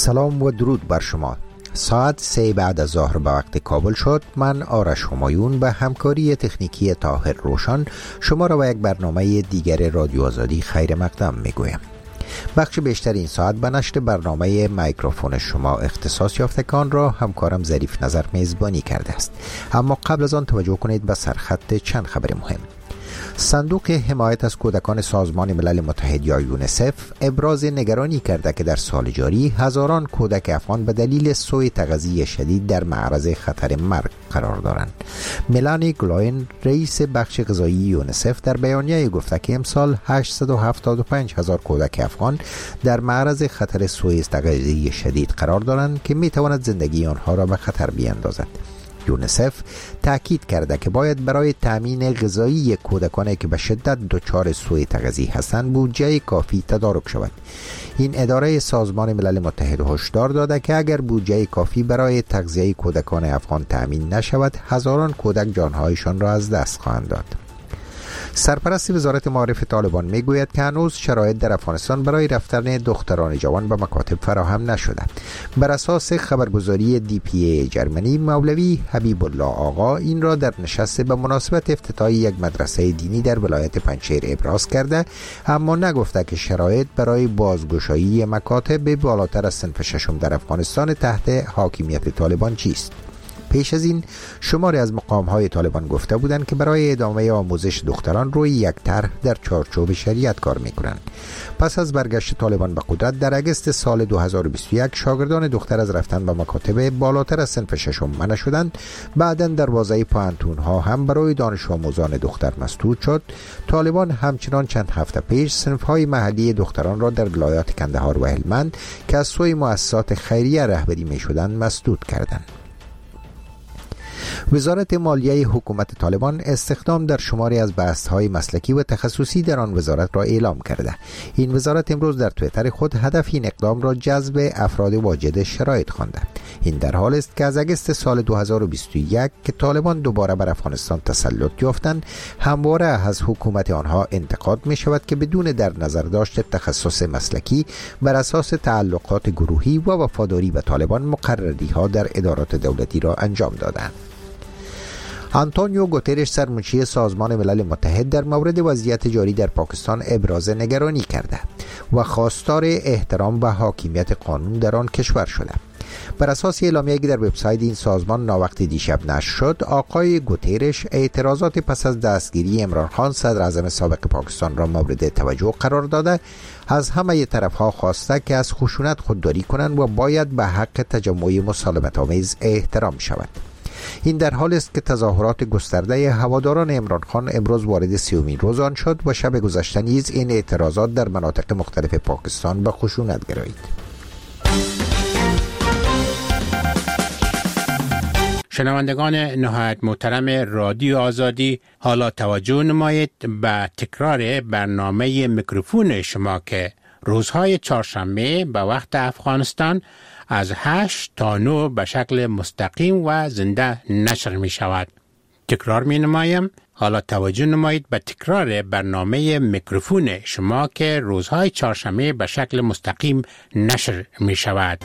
سلام و درود بر شما. ساعت 3 بعد از ظهر به وقت کابل شد. من آرش همایون به همکاری تکنیکی طاهر روشن شما را به یک برنامه دیگر رادیو آزادی خیر مقدم میگویم. بخش بیشتر این ساعت به نشر برنامه میکروفون شما اختصاص یافتگان را همکارم ظریف نظر میزبانی کرده است. اما قبل از آن توجه کنید به سرخط چند خبر مهم. صندوق حمایت از کودکان سازمان ملل متحد یا یونیسف ابراز نگرانی کرده که در سال جاری هزاران کودک افغان به دلیل سوء تغذیه شدید در معرض خطر مرگ قرار دارند. ملانی گلوین رئیس بخش غذایی یونیسف در بیانیه گفته که امسال 875,000 کودک افغان در معرض خطر سوء تغذیه شدید قرار دارند که می تواند زندگی آنها را به خطر بیاندازد. یونیسف تاکید کرده که باید برای تامین غذایی کودکانی که به شدت دچار سوء تغذیه هستند بودجه کافی تدارک شود. این اداره سازمان ملل متحد هشدار داده که اگر بودجه کافی برای تغذیه کودکان افغان تامین نشود، هزاران کودک جانهایشان را از دست خواهند داد. سرپرست وزارت معارف طالبان میگوید که هنوز شرایط در افغانستان برای رفتن دختران جوان به مکاتب فراهم نشده. بر اساس خبرگزاری DPA جرمنی، مولوی حبیب الله آقا این را در نشست به مناسبت افتتاح یک مدرسه دینی در ولایت پنجشیر ابراز کرده، اما نگفته که شرایط برای بازگشایی مکاتب بالاتر از صنف ششم در افغانستان تحت حاکمیت طالبان چیست. پیش از این شماری از مقام‌های طالبان گفته بودند که برای ادامه آموزش دختران روی یک طرح در چارچوب شریعت کار می‌کنند. پس از برگشت طالبان به قدرت در اگست سال 2021 شاگردان دختر از رفتن به مکاتب بالاتر از صنف ششم منع شدند. بعداً دروازه پانتون‌ها هم برای دانش آموزان دختر مسدود شد. طالبان همچنان چند هفته پیش صنف‌های محلی دختران را در ولایات کندهار و هلمند که از سوی مؤسسات خیریه رهبری می‌شدند مسدود کردند. وزارت مالیه حکومت طالبان استخدام در شماری از بحث‌های مسلکی و تخصصی در آن وزارت را اعلام کرده. این وزارت امروز در توییتر خود هدف این اقدام را جذب افراد واجد شرایط خوانده. این در حال است که از اگست سال 2021 که طالبان دوباره بر افغانستان تسلط یافتند، همواره از حکومت آنها انتقاد می شود که بدون در نظر داشت تخصص مسلکی بر اساس تعلقات گروهی و وفاداری به طالبان مقرری‌ها در ادارات دولتی را انجام دادند. آنتونیو گوترش سرمنشی سازمان ملل متحد در مورد وضعیت جاری در پاکستان ابراز نگرانی کرده و خواستار احترام و حاکمیت قانون در آن کشور شده. بر اساس اعلامیه‌ای که در وبسایت این سازمان ناوقت دیشب نشر شد، آقای گوترش اعتراضات پس از دستگیری عمران خان صدر اعظم سابق پاکستان را مورد توجه قرار داده، از همه طرف‌ها خواسته که از خشونت خودداری کنند و باید به حق تجمع مسالمت‌آمیز احترام شود. این در حال است که تظاهرات گسترده هواداران عمران خان امروز وارد 30مین روز آن شد و شب گذشته نیز این اعتراضات در مناطق مختلف پاکستان به خشونت گرایید. شنوندگان نهایت محترم رادیو آزادی، حالا توجه نمایید به تکرار برنامه میکروفون شما که روزهای چهارشنبه به وقت افغانستان از 8 تا 9 به شکل مستقیم و زنده نشر می شود. تکرار می نمایم. حالا توجه نمایید به تکرار برنامه میکروفون شما که روزهای چهارشنبه به شکل مستقیم نشر می شود.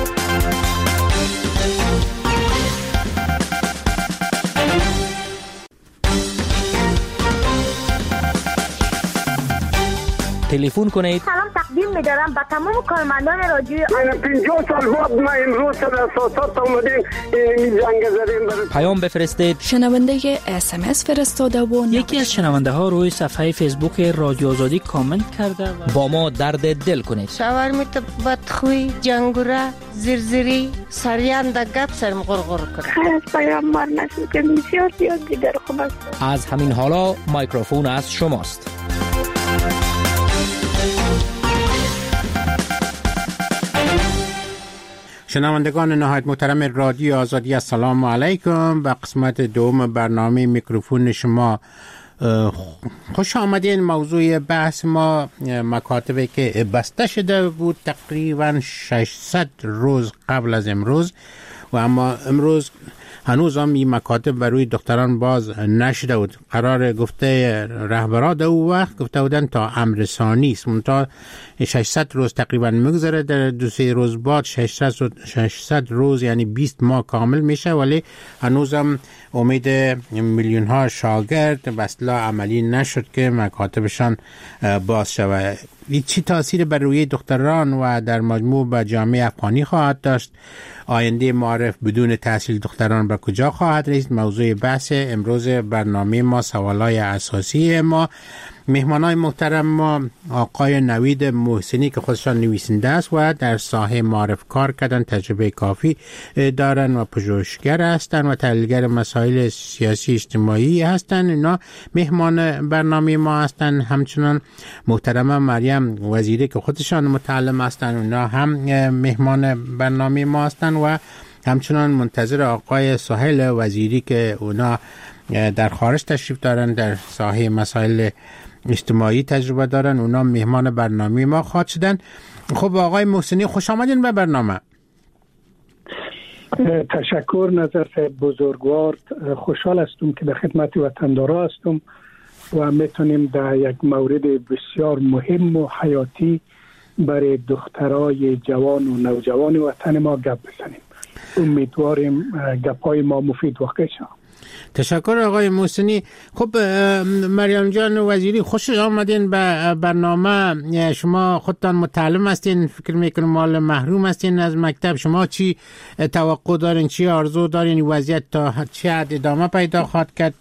تلفن کنید. سلام تقدیم می‌دارم به تمام کارمندان رادیو. 50 سال بعد ما امروز در اساسات اومدیم این جنگ زدیم. پیام بفرستید. شنونده SMS فرستاده و یکی از شنونده ها روی صفحه فیسبوک رادیو آزادی کامنت کرده و با ما درد دل کنید. شاورمیت بدخوی، جنگوره، زرزری، سریان در گپ سرم غرغر کنه. خیر از پیامبر نشد که بسیار زیاد دیگر خوب است. از همین حالا میکروفون از شماست. شنوندگان نهایت محترم رادیو آزادی، السلام علیکم. به قسمت دوم برنامه میکروفون شما خوش آمدین. موضوع بحث ما مکاتبی که بسته شده بود تقریبا 600 روز قبل از امروز و اما امروز هنوز هم این مکاتب بروی دختران باز نشده بود. قرار گفته رهبران در اون وقت گفته بودن تا امر ثانی است، تا 600 روز تقریبا میگذره، در 2-3 روز بعد 600 روز یعنی 20 ماه کامل میشه، ولی هنوز هم امید میلیون ها شاگرد به اصطلاح عملی نشد که مکاتبشان باز شود. این چی تاثیر بر روی دختران و در مجموع به جامعه افغانی خواهد داشت؟ آینده معارف بدون تحصیل دختران به کجا خواهد رسید؟ موضوع بحث امروز برنامه ما، سوالای اساسی ما. مهمانای محترم ما آقای نوید محسنی که خودشان نویسنده است و در ساحه معارف کار کردن، تجربه کافی دارن و پژوهشگر هستن و تحلیلگر مسائل سیاسی اجتماعی هستن. اینا مهمان برنامه ما هستن. همچنان محترم مریم وزیری که خودشان متعلم هستن، اونا هم مهمان برنامه ما هستن و همچنان منتظر آقای سهیل وزیری که اونا در خارج تشریف دارن، در ساحه مسائل اجتماعی تجربه دارن، اونا مهمان برنامه ما خواهد شدن. خب آقای محسنی خوش آمدین به برنامه. تشکر نظر بزرگوار. خوشحال هستم که در خدمت وطندارا هستم و میتونیم در یک مورد بسیار مهم و حیاتی برای دخترای جوان و نوجوان وطن ما گپ بزنیم. امیدواریم گپای ما مفید واقع شود. تشکر آقای محسنی. خب مریم جان وزیری، خوش آمدین به برنامه. شما خودتان متعلم هستین، فکر میکنم مال محروم هستین از مکتب. شما چی توقع دارین، چی آرزو دارین وضعیت تا چه حد ادامه پیدا خواهد کرد؟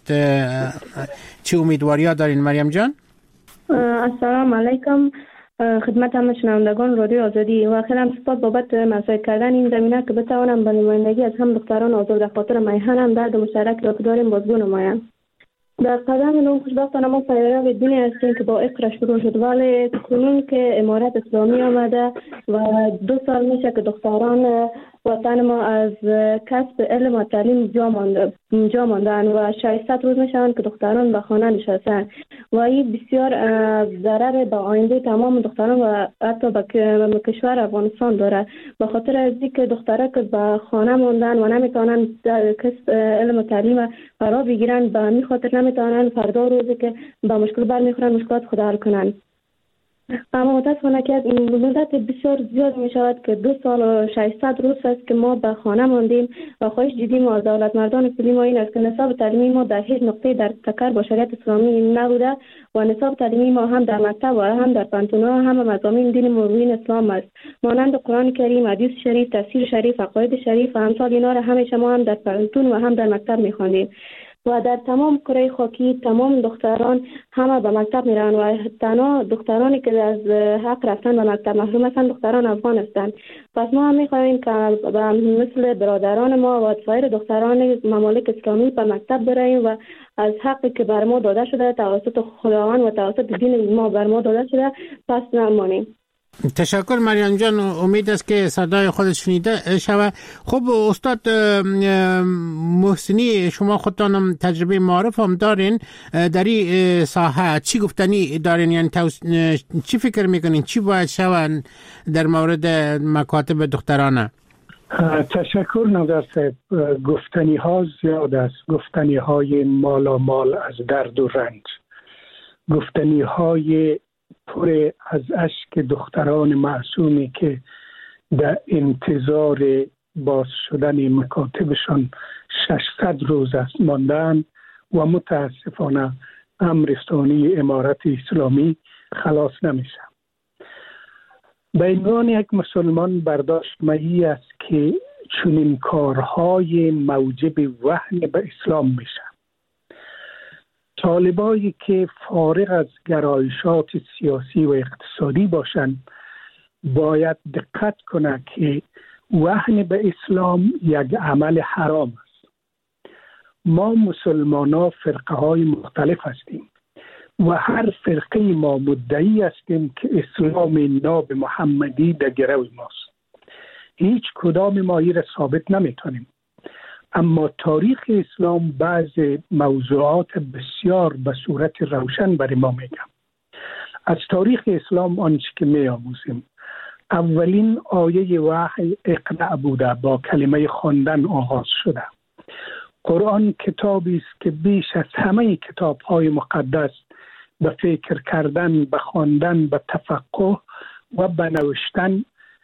چی امیدواری ها دارین مریم جان؟ السلام علیکم خدمت همه شنوندگان رادیو آزادی و خیلی سپاس بابت مطرح کردن این زمینه که بتوانم به نمایندگی از هم دختران آزاد خاطر میهنم درد مشترک را که داریم بازگو نمایم. در قدم نوم خوشبختانه ما پیرو دینی هستیم که با اقرا شروع شد، ولی کنون که امارت اسلامی آمده و 2 سال میشه که دختران وطن ما از کسب علم و تعلیم جا ماندن و 600 روز میشن که دختران به خانه نشستن و این بسیار ضرر به آینده تمام دختران و حتی به کشور افغانستان داره، به خاطر از اینکه دخترها که به خانه موندن و نمیتونن کسب علم و تعلیم فرا بگیرن، به همین خاطر نمیتونن فردا روزی که به مشکل برمیخورن مشکلات خود حل کنن. اما متاسفانه که مدت بسیار زیاد می شود که 2 سال و 600 روز است که ما به خانه ماندیم و خواهش دیدیم از دولت مردان فیلی ما این است که نصاب تعلیمی ما در هیچ نقطه در تکر با شریعت اسلامی نبوده و نصاب تعلیمی ما هم در مکتب و هم در پانتونا هم مضامین دین مروین اسلام است، مانند قرآن کریم، حدیث شریف، تفسیر شریف، عقاید شریف و امثال اینا را همیشه ما هم در پانتون و هم در مکتب می خواندیم و در تمام کره خاکی تمام دختران همه به مکتب میرن و تنها دخترانی که از حق رفتن به مکتب محروم هستند دختران افغان هستند. پس ما هم میخواهیم که مثل برادران ما و سایر دختران ممالک اسلامی به مکتب براییم و از حقی که بر ما داده شده توسط خداوند و توسط دین ما بر ما داده شده پس نمانیم. تشکر مریم جان، امید است که صدای خود شنیده شود. خب استاد محسنی، شما خودتان تجربه معارف هم دارین در این ساحه، چی گفتنی دارین؟ یعنی چی فکر میکنین چی باید شود در مورد مکاتب دخترانه؟ تشکر نظر صاحب. گفتنی ها زیاد است، گفتنی های مال از درد و رنج، گفتنی های پر از اشک دختران معصومی که در انتظار باز شدن مکاتبشان 600 روز است ماندن و متاسفانه امر ثانی امارت اسلامی خلاص نمیشه. به عنوان یک مسلمان برداشت مایی است که چنین کارهای موجب وهن به اسلام میشه. طالبایی که فارغ از گرایشات سیاسی و اقتصادی باشند باید دقت کنند که وهن به اسلام یک عمل حرام است. ما مسلمانان فرقه های مختلف هستیم و هر فرقه ما مدعی هستیم که اسلام ناب محمدی در گرو ماست. هیچ کدام ما این را ثابت نمیتونیم، اما تاریخ اسلام بعض موضوعات بسیار به صورت روشن برای ما میگم. از تاریخ اسلام آنچه که میآموزیم، اولین آیه وحی اقرأ بوده، با کلمه خواندن آغاز شده قرآن کتابی است که بیش از همه کتاب‌های مقدس به فکر کردن، به خواندن، به تفقه و به نوشتن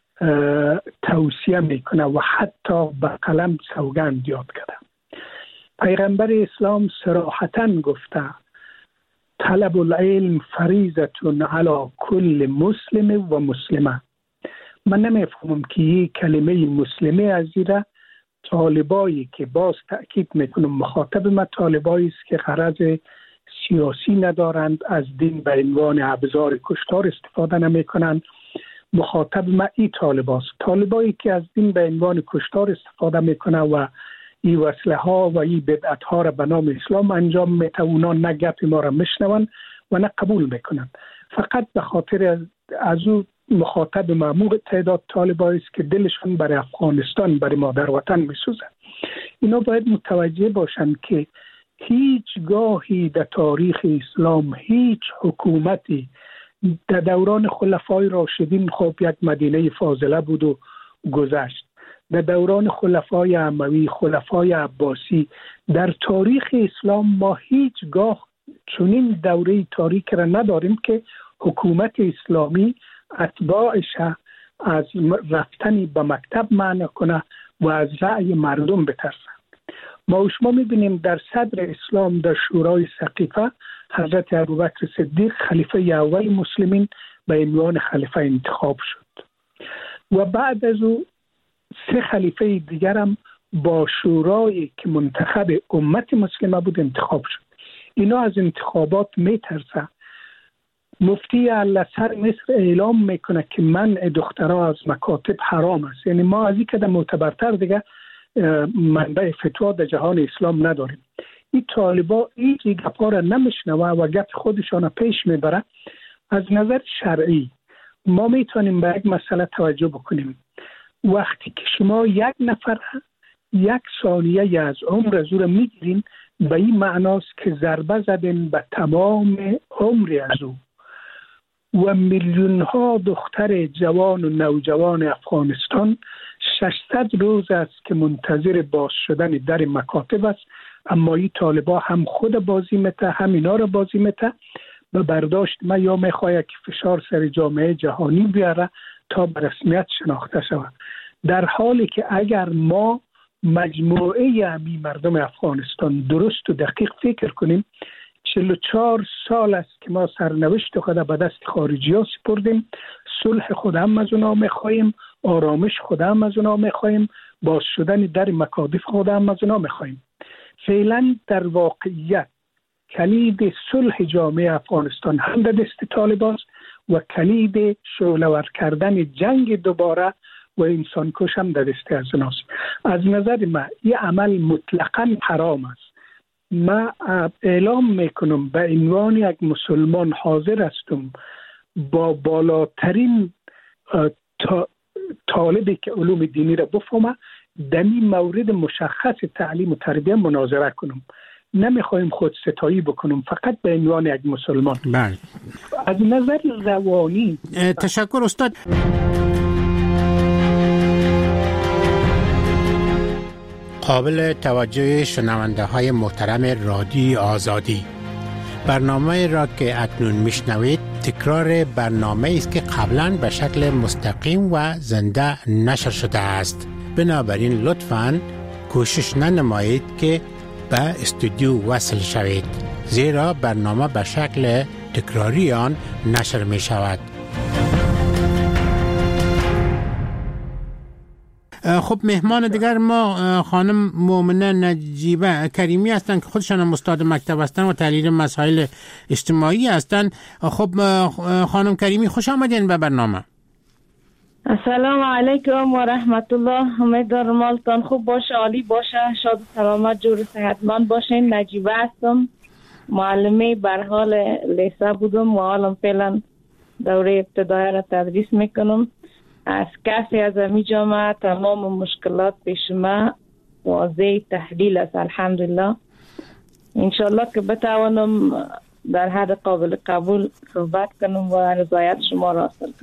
توصیه میکنه و حتی به قلم سوگند یاد کرده. پیغمبر اسلام صراحتاً گفته طلب العلم فریضة علی کل مسلم و مسلمه. من نمیفهمم که یک کلمه مسلمه از زیره طالبایی که باز تأکید میکنم مخاطب ما طالبایی است که غرض سیاسی ندارند، از دین به عنوان ابزار کشتار استفاده نمیکنند. مخاطب ما این طالبایی که از دین به عنوان کشتار استفاده میکنه و این وسله ها و این بدعت ها را به نام اسلام انجام میده. اونا نه گپ ما را میشنون و نه قبول میکنن. فقط به خاطر از او مخاطب معمول تعداد طالبایی است که دلشون برای افغانستان، برای مادر وطن میسوزه. اینا باید متوجه باشند که هیچگاهی در تاریخ اسلام هیچ حکومتی در دوران خلفای راشدین خب یک مدینه فاضله بود و گذشت، در دوران خلفای اموی، خلفای عباسی، در تاریخ اسلام ما هیچگاه چنین دوره تاریخی را نداریم که حکومت اسلامی اتباعش از رفتن به مکتب منع کنه و از رأی مردم بترسند. ما و شما میبینیم در صدر اسلام در شورای سقیفه حضرت ابوبکر صدیق خلیفه اول مسلمین به عنوان خلیفه انتخاب شد و بعد از او 3 خلیفه دیگر هم با شورای که منتخب امت مسلمه بود انتخاب شد. اینا از انتخابات میترسه. مفتی الازهر مصر اعلام میکنه که منع دخترها از مکاتب حرام است. یعنی ما از این کده معتبرتر دیگه منبع فتوا در جهان اسلام نداریم. این طالبا این گپا را نمیشنوه و گپ خودشان پیش میبره. از نظر شرعی ما میتونیم به یک مسئله توجه بکنیم. وقتی که شما یک نفر 1 ثانیه از عمر از او را میگیرین، به این معناست که ضربه زدن به تمام عمر از او. و میلیون ها دختر جوان و نوجوان افغانستان 600 روز است که منتظر باز شدن در مکاتب است، اما این طالبا هم خود بازی میته هم اینا را بازی میته. به برداشت ما یا میخواه که فشار سر جامعه جهانی بیاره تا به رسمیت شناخته شود، در حالی که اگر ما مجموعه امی مردم افغانستان درست و دقیق فکر کنیم 44 سال است که ما سرنوشت خود به دست خارجی ها سپردیم. صلح خود هم از اونا میخواییم، آرامش خود هم از اونا میخواییم، باز شدن در مکاتب خود هم از اونا میخواییم. فعلا در واقعیت کلید صلح جامعه افغانستان هم در دست طالبان و کلید شعله‌ور کردن جنگ دوباره و انسان کش هم در دست از اوناست. از نظر من این عمل مطلقاً حرام است. ما اعلام میکنم به عنوان یک مسلمان حاضر هستم با بالاترین طالبی که علوم دینی را بفهمه در این مورد مشخص تعلیم و تربیه مناظره کنم. نمیخوایم خود ستایی بکنم، فقط به عنوان یک مسلمان. بله. از نظر روانی تشکر استاد. قابل توجه شنونده های محترم رادیو آزادی، برنامه را که اکنون میشنوید تکرار برنامه است که قبلا به شکل مستقیم و زنده نشر شده است. بنابراین لطفاً کوشش ننمایید که به استودیو وصل شوید، زیرا برنامه به شکل تکراری آن نشر می شود. خب مهمان دیگر ما خانم مومنه نجیبه کریمی هستند که خودشان هم استاد مکتب هستند و تحلیل مسائل اجتماعی هستند. خب خانم کریمی خوش آمدین به برنامه. السلام علیکم و رحمت الله. امیدوارم حالتان خوب باشه، عالی باشه، شاد و سلامت، جور صحتمند باشین. نجیبه هستم، معلمه برحال لیسه بودم و حالا فعلا دوره ابتدایی را تدریس میکنم. از کسی از امی جامعه تمام مشکلات پیش ما واضح تحلیل است. الحمدلله انشالله که بتوانم در حد قابل قبول صحبت کنم و رضایت شما را حاصل کنم.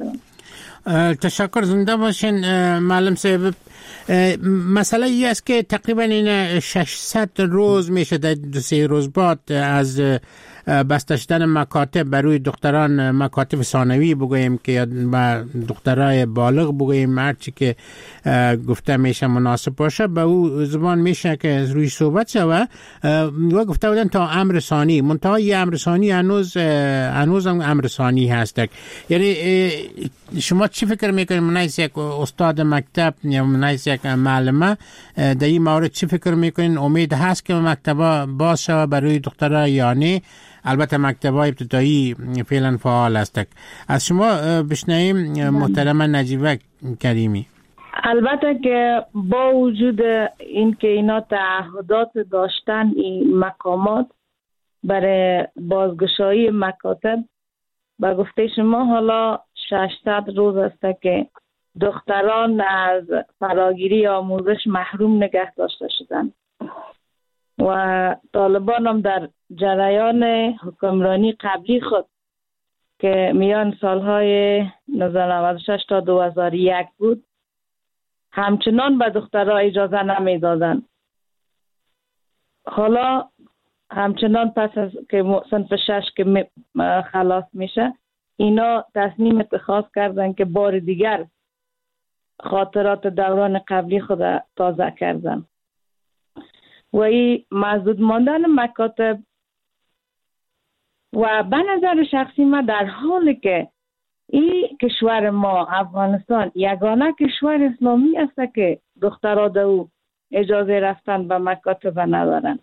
تشکر، زنده باشین معلم صاحب. مسئله ای است که تقریبا این 600 روز میشه در 2-3 روز بعد از بسته شدن مکاتب برای دختران، مکاتب ثانوی بگوییم که یا دخترای بالغ بگوییم، هرچی که گفته میشه مناسب باشه به او زبان میشه که روی صحبت شوه. و گفته بودن تا امر ثانی، منتها یه امر ثانی هنوز هم امر ثانی هست. یعنی شما چی فکر میکنید من از یک استاد مکتب یا من از یک معلمه در این مورد چی فکر میکنید؟ امید هست که مکتبا باز شوه برای دخترها یا نه؟ البته مکتبای ابتدایی فعلا فعال است. از شما بشنویم محترم نجیبه کریمی. البته که با وجود این که اینا تعهدات داشتن این مقامات برای بازگشایی مکاتب، با گفته شما حالا 600 روز است که دختران از فراگیری آموزش محروم نگه داشته شدند و طالبان هم در جریان حکمرانی قبلی خود که میان سالهای 1996 تا 2001 بود همچنان به دخترها اجازه نمیدادن. حالا همچنان پس از که صنف 6 که خلاص میشه اینا تصمیم اتخاذ کردن که بار دیگر خاطرات دوران قبلی خود تازه کردن و این محدود ماندن مکاتب و به نظر شخصی ما در حالی که این کشور ما افغانستان یگانه کشور اسلامی است که دخترها دو اجازه رفتن به مکاتب ندارن.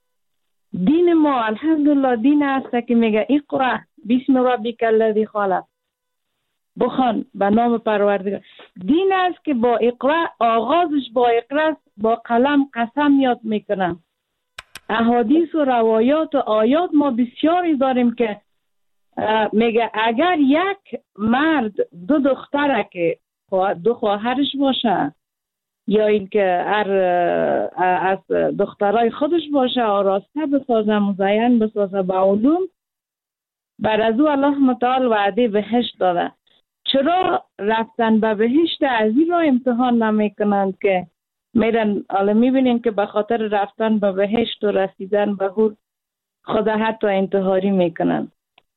دین ما الحمدلله دین است که میگه اقرأ بسم ربک الذی خلق، بخوان به نام پروردگار. دین است که با اقرأ آغازش با اقرأ با قلم قسم یاد میکنم. احادیث و روایات و آیات ما بسیاری داریم که میگه اگر یک مرد دو دختره که دو خواهرش باشه یا اینکه هر از دخترای خودش باشه آراسته بسازه، مزین بسازه به علوم، بر از او الله متعال وعده بهشت داده. چرا رفتن به بهشت از این را امتحان نمی کنند که میرن؟ حالا میبینین که به خاطر رفتن به بهشت و رسیدن به هور خدا حتی انتحاری میکنن.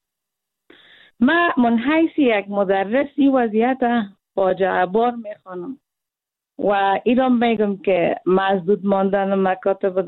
من منحیث یک مدرس این وضعیت فاجعه بار میخوانم و ایران میگم که مسدود ماندن مکاتب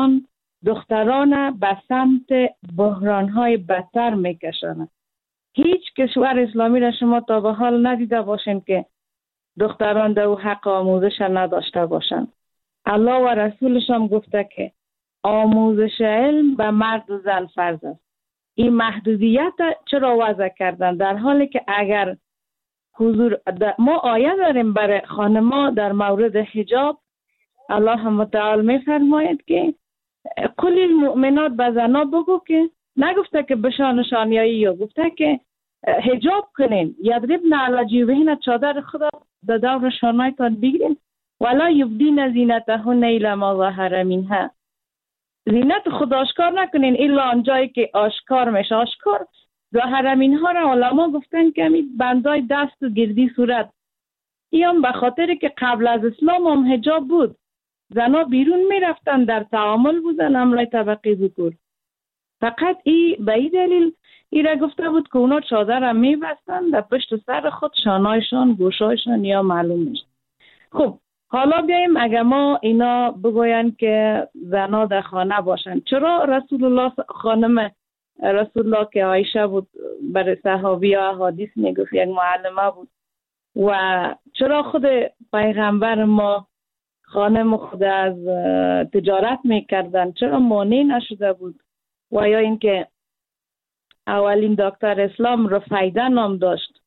دختران به سمت بحرانهای بدتر میکشند. هیچ کشور اسلامی را شما تا به حال ندیده باشین که دختران دو حق آموزش نداشته باشند. الله و رسولش هم گفته که آموزش علم به مرد و زن فرض است. این محدودیت چرا وضع کردن در حالی که اگر حضور ما آیه داریم برای خانما در مورد حجاب، الله متعال میفرماید که قل المؤمنات به زنا بگو که نگفته که بشانشان یا گفته که حجاب کنین، یضربن علی جیوبهن، چادر خدا در دور شانایتان بگیرین، ولا یبدین زینتهن الا ما ظهر منها، زینت خود آشکار نکنین الا آنجایی که آشکار میشه. آشکار ظاهر منها را علما گفتن که همین بندای دست و گردی صورت، این به خاطر که قبل از اسلام هم حجاب بود، زنا بیرون میرفتن در تعامل بودن امرای طبقی ذکور. فقط به این دلیل ایره گفته بود که اونا چادر هم میبستن در پشت سر خود، شانایشان گوشایشان یا معلوم میشه. خب حالا بیاییم اگر ما اینا بگوین که زنا در خانه باشن، چرا رسول الله خانم رسول الله که عایشه بود برای صحابی ها حدیث میگفت یک معلمه بود و چرا خود پیغمبر ما خانم خود از تجارت میکردن چرا مانع نشده بود؟ و یا اینکه اولین دکتر اسلام رفیده نام داشت.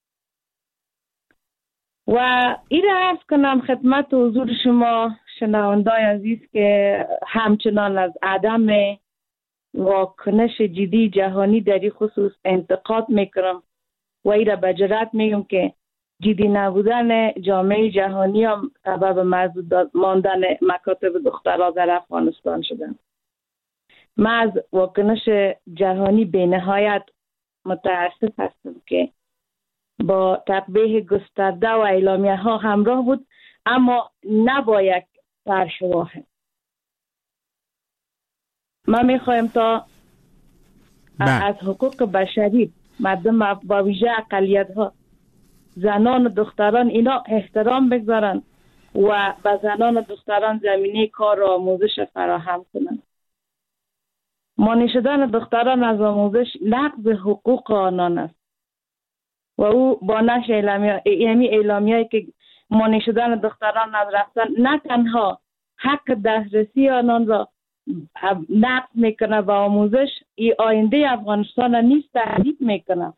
و این را عرض کنم خدمت حضور شما شنوندای عزیز که همچنان از عدم واکنش جدی جهانی در این خصوص انتقاد میکنم و این را به جرات میگم که جدی نبودن جامعه جهانی هم سبب مسدود ماندن مکاتب دخترها در افغانستان شدن. من از واکنش جهانی به نهایت متاسف هستم که با تقبیح گسترده و اعلامیه ها همراه بود، اما نه با یک طرح واحد. ما میخوایم تا از حقوق بشری مردم با ویژه اقلیت ها، زنان و دختران، اینا احترام بگذارن و به زنان و دختران زمینه کار و آموزش فراهم کنند. مانع شدن دختران از آموزش نقض حقوق آنان است و او با نشر اعلامیه‌ای که مانع شدن دختران از رفتن نه تنها حق دسترسی آنان را نقض میکنه به آموزش، ای آینده افغانستان نیز تهدید میکنه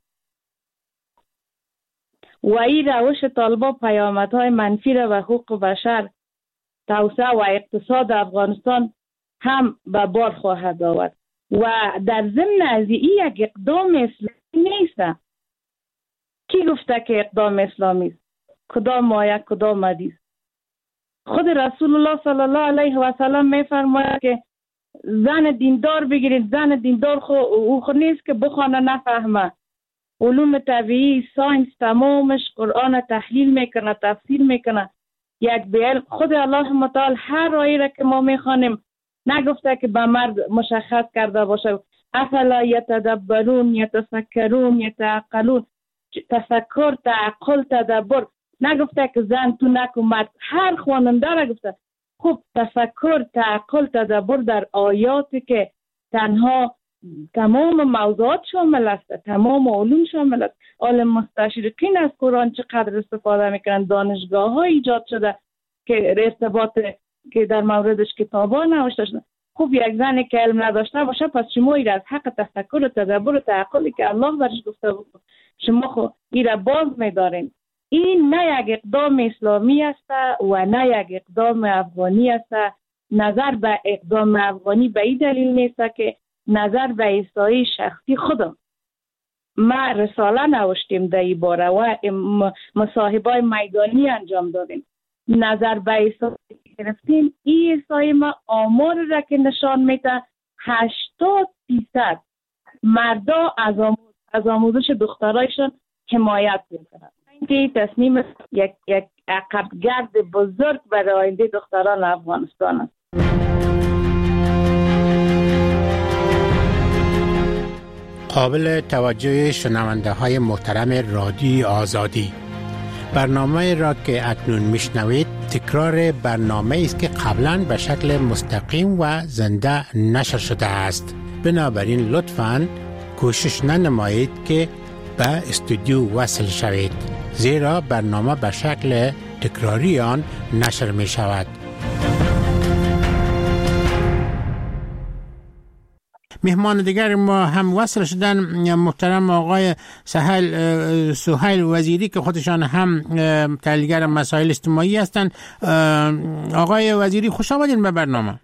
و این روش طالبا پیامدهای منفی را به حقوق بشر، توسعه و اقتصاد افغانستان هم به بار خواهد آورد. و در ضمن از این یک اقدام اسلامی نیست. کی گفته که اقدام اسلامی است؟ کدام آیه کدام حدیث؟ خود رسول الله صلی الله علیه و سلم میفرماید که زن دیندار بگیرید. زن دیندار خود نیست که بخونه نفهمه. علوم طبیعی، ساینس تمامش قرآن تحلیل میکنه، تفسیر میکنه. یک بیل خود الله متعال هر آیه را که ما میخوانیم نگفته که به مرد مشخص کرده باشه. افلا یتدبرون یتفکرون یتعقلون. تفکر، تعقل، تدبر. نگفته که زن تو نکو مرد. هر خواننده را گفته. خب تفکر، تعقل، تدبر در آیاتی که تنها تمام موضوعات شامل است، تمام علوم شامل است. عالم مستشرقین از قرآن چقدر استفاده میکنن. دانشگاه ها ایجاد شده که ارتباط که در موردش کتابا نوشته شده. خب یک زنی که علم نداشته باشه پس شما این از حق تفکر و تدبر و تعقلی که الله برش گفته بود شما خب این را باز میدارین. این نه یک اقدام اسلامی است و نه یک اقدام افغانی است. نظر به اقدام افغانی به این دلیل نیست که نظر به ایستایی شخصی خودم. ما رساله نوشتیم در این باره و مصاحبه‌های میدانی انجام دادیم. نظر به ایستایی گرفتیم. این ایستایی ما آمار را که نشان میده 80% مردا از آموزش دخترایشان حمایت میکنند. این تصمیم یک عقبگرد بزرگ برای آینده دختران افغانستان است. قابل توجه شنونده های محترم رادیوی آزادی، برنامه را که اکنون میشنوید تکرار برنامه است که قبلا به شکل مستقیم و زنده نشر شده است. بنابراین لطفاً کوشش ننمایید که به استودیو وصل شوید، زیرا برنامه به شکل تکراری آن نشر می شود. مهمان دیگر ما هم وصل شدن، محترم آقای سهیل وزیری که خودشان هم تحلیلگر مسائل اجتماعی هستند. آقای وزیری خوش آمدین به برنامه.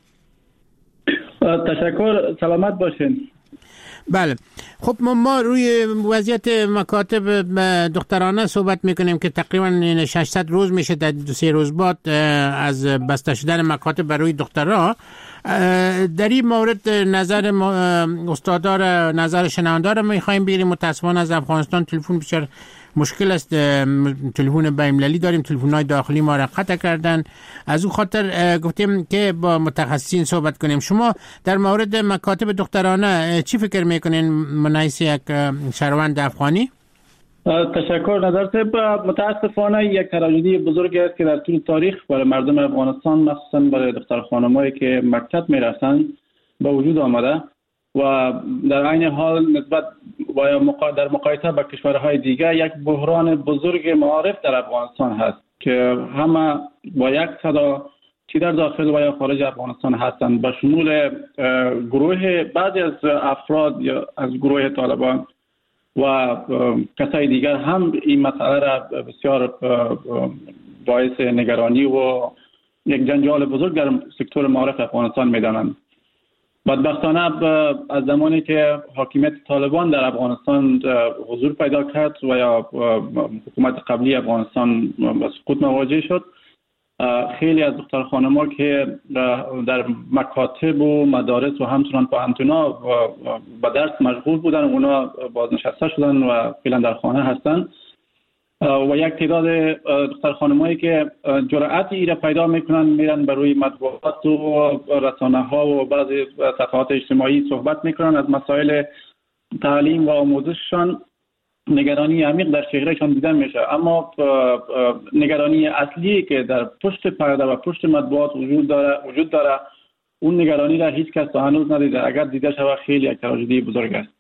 تشکر، سلامت باشین. بله، خب ما روی وضعیت مکاتب دخترانه صحبت میکنیم که تقریبا 600 روز میشه در 3 روز بعد از بسته شدن مکاتب برای دخترها. در این مورد نظر استادار، نظر شنوندار میخوایم بگیریم. متاسفانه از افغانستان تلفن بسیار مشکل است. تلفن بین‌المللی داریم، تلفن‌های داخلی ما را قطع کردن. از او خاطر گفتیم که با متخصصین صحبت کنیم. شما در مورد مکاتب دخترانه چی فکر میکنین من حیث یک شهروند افغانی؟ تشکر. نظر صاحب، متاسفانه یک تراژدی بزرگی است که در طول تاریخ برای مردم افغانستان، مخصوصا برای دختر خانمایی که مکتب میرسن، به وجود آمده و در عین حال نسبت در مقایسه با کشورهای دیگر یک بحران بزرگ معارف در افغانستان هست که همه با یک صدا چی در داخل و یا خارج افغانستان هستند، به شمول گروه بعضی از افراد یا از گروه طالبان و کسای دیگر هم این مسئله را بسیار باعث نگرانی و یک جنجال بزرگ در سکتور معارف افغانستان می‌دانند. بدبختانه از زمانی که حاکمیت طالبان در افغانستان حضور پیدا کرد و یا حکومت قبلی افغانستان با سقوط مواجه شد، خیلی از دختر خانم‌ها که در مکاتب و مدارس و همچنان پوهنتون‌ها با درس مشغول بودن، اونا بازنشسته شدن و فعلا در خانه هستن و یک تعداد دختر خانمایی که جرأت ایره پیدا میکنن میرن بر روی مطبوعات و رسانه ها و بعضی صفحات اجتماعی صحبت میکنن از مسائل تعلیم و آموزششان. نگرانی عمیق در چهرهشان دیده میشه، اما نگرانی اصلی که در پشت پرده و پشت مطبوعات وجود داره اون نگرانی را هیچ کس تا هنوز ندیده. اگر دیده شود خیلی یک تراژدی بزرگ است.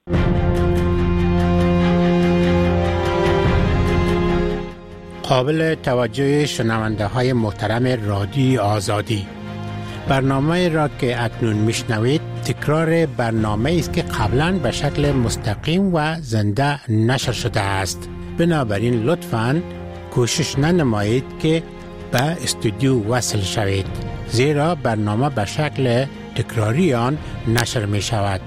قابل توجه شنونده های محترم رادیو آزادی، برنامه را که اکنون میشنوید تکرار برنامه است که قبلا به شکل مستقیم و زنده نشر شده است. بنابراین لطفاً کوشش ننمایید که به استودیو وصل شوید، زیرا برنامه به شکل تکراری آن نشر می شود.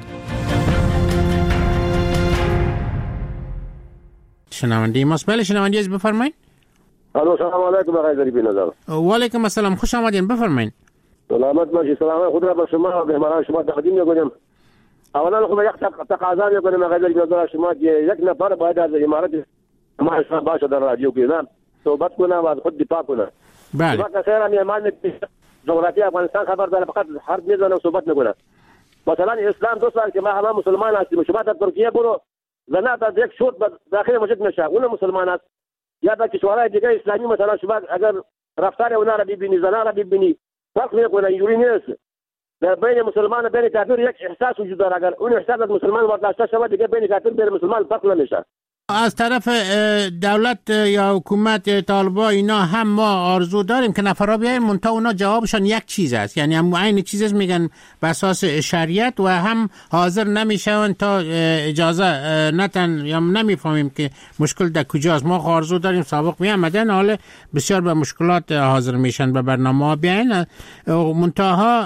شنونده ماست. بله شنونده از بفرمایید. الو سلام علیکم آقای ظریفی نظر. و علیکم السلام، خوش آمدین، بفرمایید. سلامت باشید. سلام خود را به شما و مهمانان شما تقدیم می‌کنم. اولا خب یک تقاضا می‌کنم آقای ظریفی نظر شما که یک نفر باید از امارات ما باشه در رادیو که نه صحبت کنه و از خود دفاع کنه. بله. ما کسایی میهمان جغرافی افغانستان خبر داره، فقط حرف میزنه و صحبت میکنه. مثلا اسلام دو سال که ما همه مسلمان هستیم، شما در ترکیه برو زنا تا یک شوت داخل مسجد میشه، اون مسلمان است. یا در کشورهای دیگه اسلامی مثلا شما اگر رفتار اونا را ببینی، زنا را ببینی، فرق میکنه. اینجوری نیست. در بین مسلمان و بین کافر یک احساس وجود داره. اگر اون احساس از مسلمان برداشته شود دیگه بین کافر و بین مسلمان فرق نمیشه. از طرف دولت یا حکومت طالبان اینا هم ما آرزو داریم که نفرها بیاین، منتها اونا جوابشان یک چیز است، یعنی هم عین چیزی میگن به اساس شریعت و هم حاضر نمیشون تا اجازه نتن، یا نمیفهمیم که مشکل در کجاست. ما آرزو داریم سابق میامدن، حالا بسیار به مشکلات حاضر میشن به برنامه ها بیاین، منتها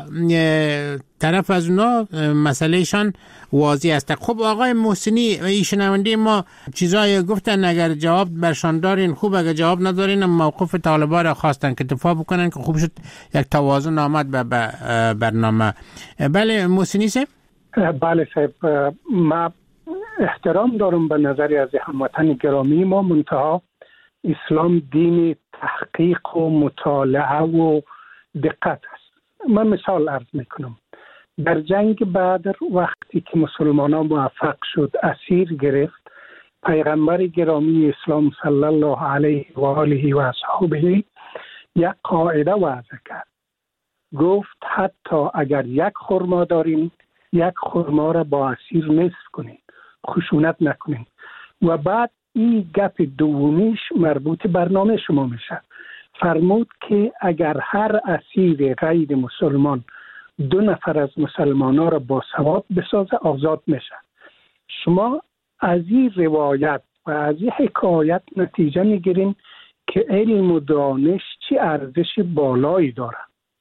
طرف از اونا مسئلهشان واضح است. خب آقای محسنی، شنونده ما چیزایی گفتن، اگر جواب برشان دارین خوب، اگر جواب ندارین موقف طالبان را خواستن که دفاع بکنن که خوب شد یک توازن آمد به برنامه. بله محسنی صاحب. بله صاحب، ما احترام دارم به نظری از هموطن گرامی ما، منتها اسلام دین تحقیق و مطالعه و دقت است. من مثال عرض میکنم. در جنگ بدر وقتی که مسلمانان موفق شد اسیر گرفت، پیغمبر گرامی اسلام صلی الله علیه و آله و اصحابه یک قاعده وضع کرد. گفت حتی اگر یک خرما دارین، یک خرما را با اسیر نصف کنین، خشونت نکنین. و بعد این گپ دومیش مربوط برنامه شما میشه. فرمود که اگر هر اسیر غیر مسلمان 2 نفر از مسلمانان را با ثواب بسازه آزاد میشه. شما از این روایت و از این حکایت نتیجه میگیرین که علم و دانش چی ارزش بالایی داره.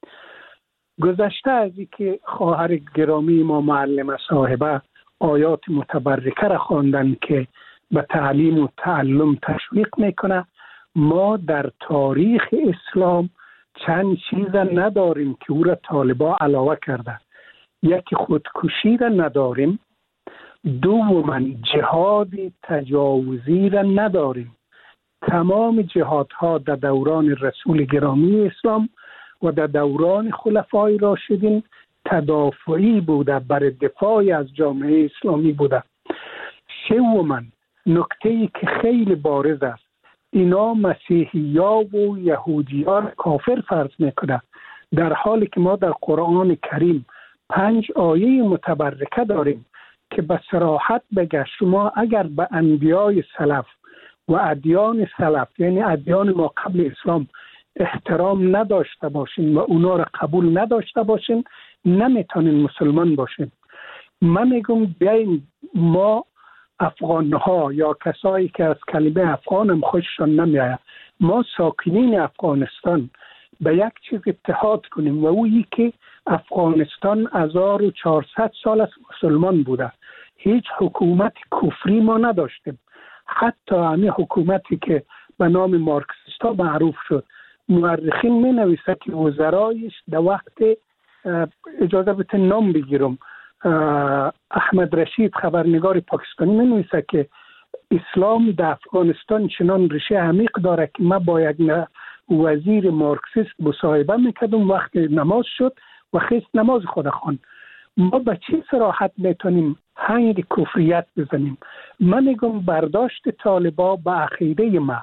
گذشته از این که خواهر گرامی ما معلم صاحبه آیات متبرکه را خواندن که به تعلیم و تعلم تشویق میکنه، ما در تاریخ اسلام چند چیز نداریم که او را طالبا علاوه کرده. یکی خودکشی را نداریم، دوما جهاد تجاوزی را نداریم. تمام جهادها در دوران رسول گرامی اسلام و در دوران خلفای راشدین تدافعی بوده، بر دفاع از جامعه اسلامی بوده. سوما نکته‌ای که خیلی بارز است، اینا مسیحی‌ها و یهودی‌ها را کافر فرض میکنه، در حالی که ما در قرآن کریم 5 آیه متبرکه داریم که به صراحت بگه شما اگر به انبیای سلف و ادیان سلف، یعنی ادیان ما قبل اسلام، احترام نداشته باشین و اونا را قبول نداشته باشین، نمیتونین مسلمان باشین. من میگم بیاین ما افغانها یا کسایی که از کلمه افغان هم خوششان نمیآید، ما ساکنین افغانستان به یک چیز اتحاد کنیم و اویی که افغانستان 1400 سال از مسلمان بوده، هیچ حکومت کفری ما نداشتیم. حتی همین حکومتی که به نام مارکسیستا معروف شد، مورخین می نویسه که وزرایش در وقت، اجازه بده نام بگیرم، احمد رشید خبرنگار پاکستانی می نویسه که اسلام در افغانستان چنان ریشه عمیق داره که ما با یک وزیر مارکسیست مصاحبه میکردم وقت نماز شد و خیست نماز خود خواند. ما به چه صراحت میتونیم هنگ کفریت بزنیم؟ من میگم برداشت طالبا به عقیده ما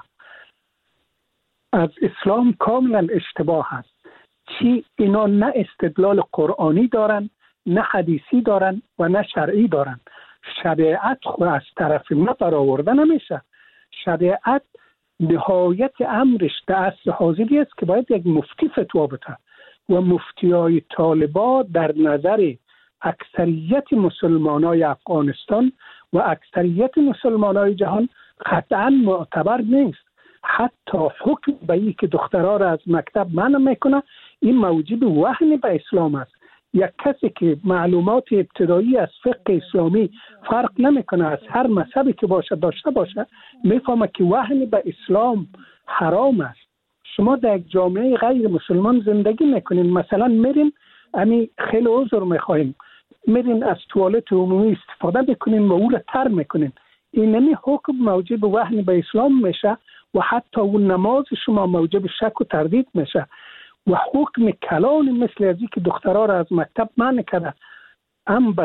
از اسلام کاملا اشتباه است. چی اینا نه استدلال قرآنی دارن، نه حدیثی دارن و نه شرعی دارن. شریعت خود از طرف ما برآورده نمیشه. شریعت نهایت امرش در عصر حاضری است که باید یک مفتی فتوا بده و مفتیای طالبا در نظر اکثریت مسلمانای افغانستان و اکثریت مسلمانای جهان قطعا معتبر نیست. حتی حکم به این که دخترها را از مکتب منع میکنه این موجب وهن به اسلام است. یک کسی که معلومات ابتدایی از فقه اسلامی فرق نمیکنه از هر مذهبی که باشه داشته باشه میفهمه که وهن به اسلام حرام است. شما در یک جامعه غیر مسلمان زندگی میکنین، مثلا میرین خیلی عذر میخوایم میرین از توالت عمومی استفاده بکنین و او را تر میکنین، این حکم موجب وهن به اسلام میشه و حتی اون نماز شما موجب شک و تردید میشه. و حکم کلان مثل از که دخترها را از مکتب منع کرده هم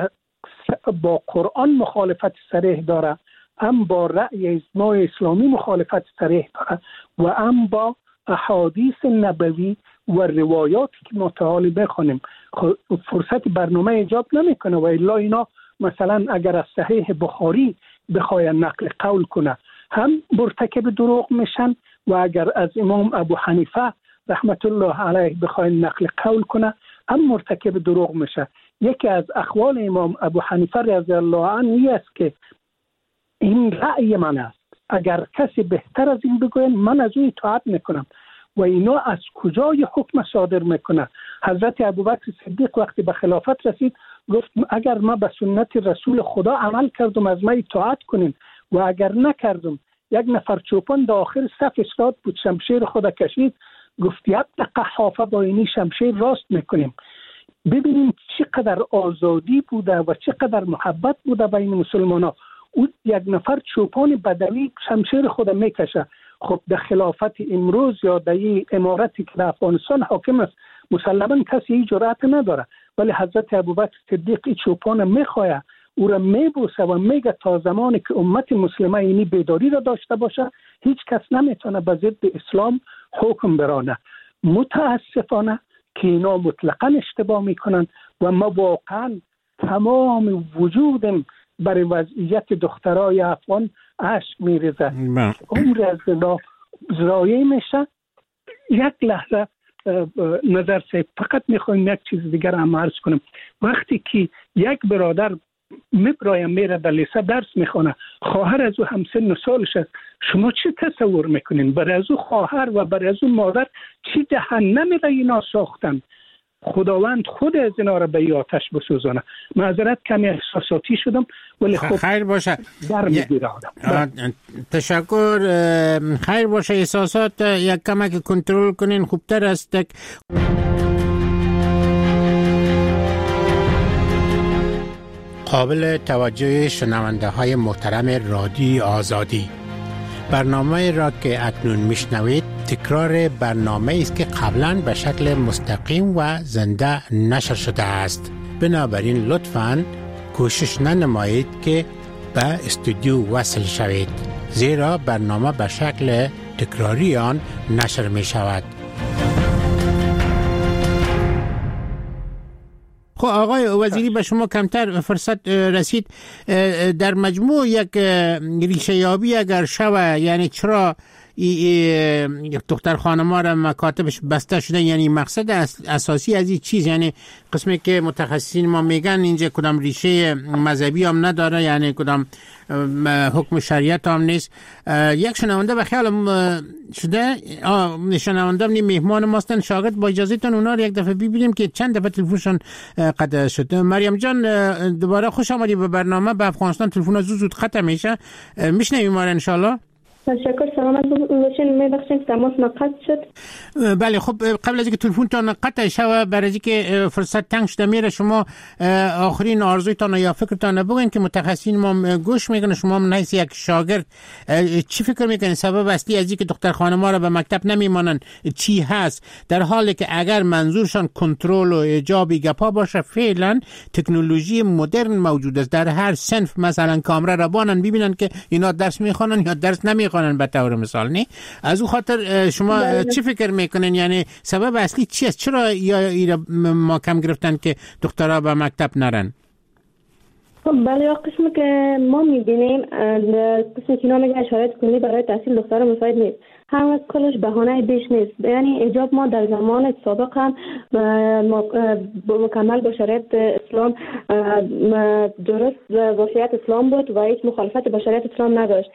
با قرآن مخالفت صریح داره، هم با رأی اجماع اسلامی مخالفت صریح داره و هم با احادیث نبوی و روایاتی که متعالی بخونیم. فرصت برنامه ایجاب نمیکنه و الا اینا مثلا اگر از صحیح بخاری بخواین نقل قول کنه هم مرتکب دروغ میشن و اگر از امام ابو حنیفه رحمت الله علیه بخواین نقل قول کنه هم مرتکب دروغ میشه. یکی از اقوال امام ابو حنیفه رضی الله عنه است که این رأی من است، اگر کسی بهتر از این بگوید من از او اطاعت میکنم. و اینا از کجای حکم صادر میکنه؟ حضرت ابوبکر صدیق وقتی به خلافت رسید گفت اگر ما به سنت رسول خدا عمل کردم از ما اطاعت کنین و اگر نکردم. یک نفر چوپان در آخر صف ایستاد بود، شمشیر خود کشید، گفت یک قحافه با اینی شمشیر راست میکنیم. ببینیم چقدر آزادی بوده و چقدر محبت بوده بین مسلمان ها. او یک نفر چوپان بدوی شمشیر خود میکشه. خب در خلافت امروز یا در این امارتی که در افغانستان حاکم است مسلما کسی این جرأت نداره، ولی حضرت ابوبکر صدیق این چوپان میخواه او را میبوسه و میگه تا زمانی که امت مسلمه اینی بیداری را داشته باشه هیچ کس نمیتونه به ضد اسلام حکم برانه. متاسفانه که اینا مطلقا اشتباه میکنن و ما واقعا تمام وجودم برای وضعیت دخترای افغان عشق میریزه. عمر از ضایع میشه. یک لحظه نظر سه فقط میخوایم یک چیز دیگر هم عرض کنم. وقتی که یک برادر میبرایم میره در لیسه درس میخونه، خواهر از او همسن سالش است، شما چی تصور میکنین؟ برای از او خواهر و برای از او مادر چی جهنمی را اینا ساختن؟ خداوند خود از اینا را به آتش بسوزانه. معذرت کمی احساساتی شدم ولی خب خیر باشه. تشکر. خیر باشه. احساسات یک کمک کنترل کنین خوبتر است. قابل توجه شنونده های محترم رادیو آزادی، برنامه را که اکنون میشنوید تکرار برنامه است که قبلا به شکل مستقیم و زنده نشر شده است. بنابراین لطفاً کوشش ننمایید که به استودیو وصل شوید، زیرا برنامه به شکل تکراری آن نشر می شود. خب آقای وزیری به شما کمتر فرصت رسید. در مجموع یک ریشه یابی اگر شوه، یعنی چرا دختر خانم‌ها را مکاتبش بسته شده، یعنی مقصد اساسی از این چیز، یعنی قسمی که متخصصین ما میگن اینجا کدام ریشه مذهبی هم نداره، یعنی کدام حکم شریعت هم نیست. یک شنونده به خیال شده، شنونده نیم مهمان ماستن، شاگرد، با اجازهتون اونا رو یک دفعه ببینیم که چند دفعه تلفنشون قطع شد. مریم جان دوباره خوش آمدی به برنامه. به افغانستان تلفن زود قطع میشه، میشنویم ما ان شاء الله. تشکر. سلامت باشین. می‌بخشید تماس قطع شد. بله خب قبل از اینکه تلفنتان قطع شوه، برای اینکه فرصت تنگ شده میره، شما آخرین آرزویتان یا فکرتان بگین که متخصصین ما گوش میکنن. شما من حیث یک شاگرد چی فکر میکنین سبب اصلی از اینکه دختر خانم‌ها را به مکتب نمیمانن چی هست، در حالی که اگر منظورشان کنترل و ایجابی گپا باشه، فعلا تکنولوژی مدرن موجود است در هر صنف. مثلا کامرا را بانن ببینن که اینا درس میخوانن یا درس نمیخوانن به طور مثال. نه از اون خاطر شما چی فکر میکنین، یعنی سبب اصلی چی است؟ چرا یا ما کم گرفتن که دخترها به مکتب نرن؟ خب بله، قسمی که ما میبینیم قسمی که اینا میگن شرایط کلی برای تحصیل دخترها مساعد نیست، هم کلش بهانه بیش نیست. یعنی ایجاب ما در زمان سابق هم مکمل با شریعت اسلام درست وصیت اسلام بود و هیچ مخالفت با شریعت اسلام نداشت.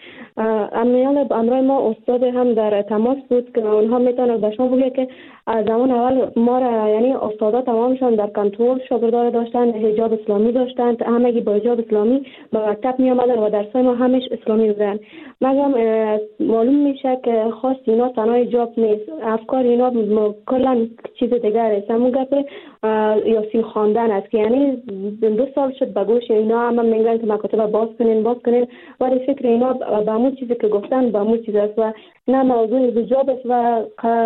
امروز ما استاد هم در تماس بود که اونها میتونن به شما بگه که از زمان اول ما را، یعنی استادا تمامشان در کنترل شاگردان داشتن، حجاب اسلامی داشتن، همگی با حجاب اسلامی به مکتب می آمدن و درسای ما همش اسلامی بودن. مگم معلوم میشه که خواست اینا تنها حجاب نیست، افکار اینا کلا چیز دیگر است. همون گپ یاسین خواندن است که یعنی 2 سال شد به گوش اینا هم میگن که مکاتب باز کنین، ولی فکر اینا به همون چیزی که گفتن به همون چیز است و نه موضوع حجاب است. و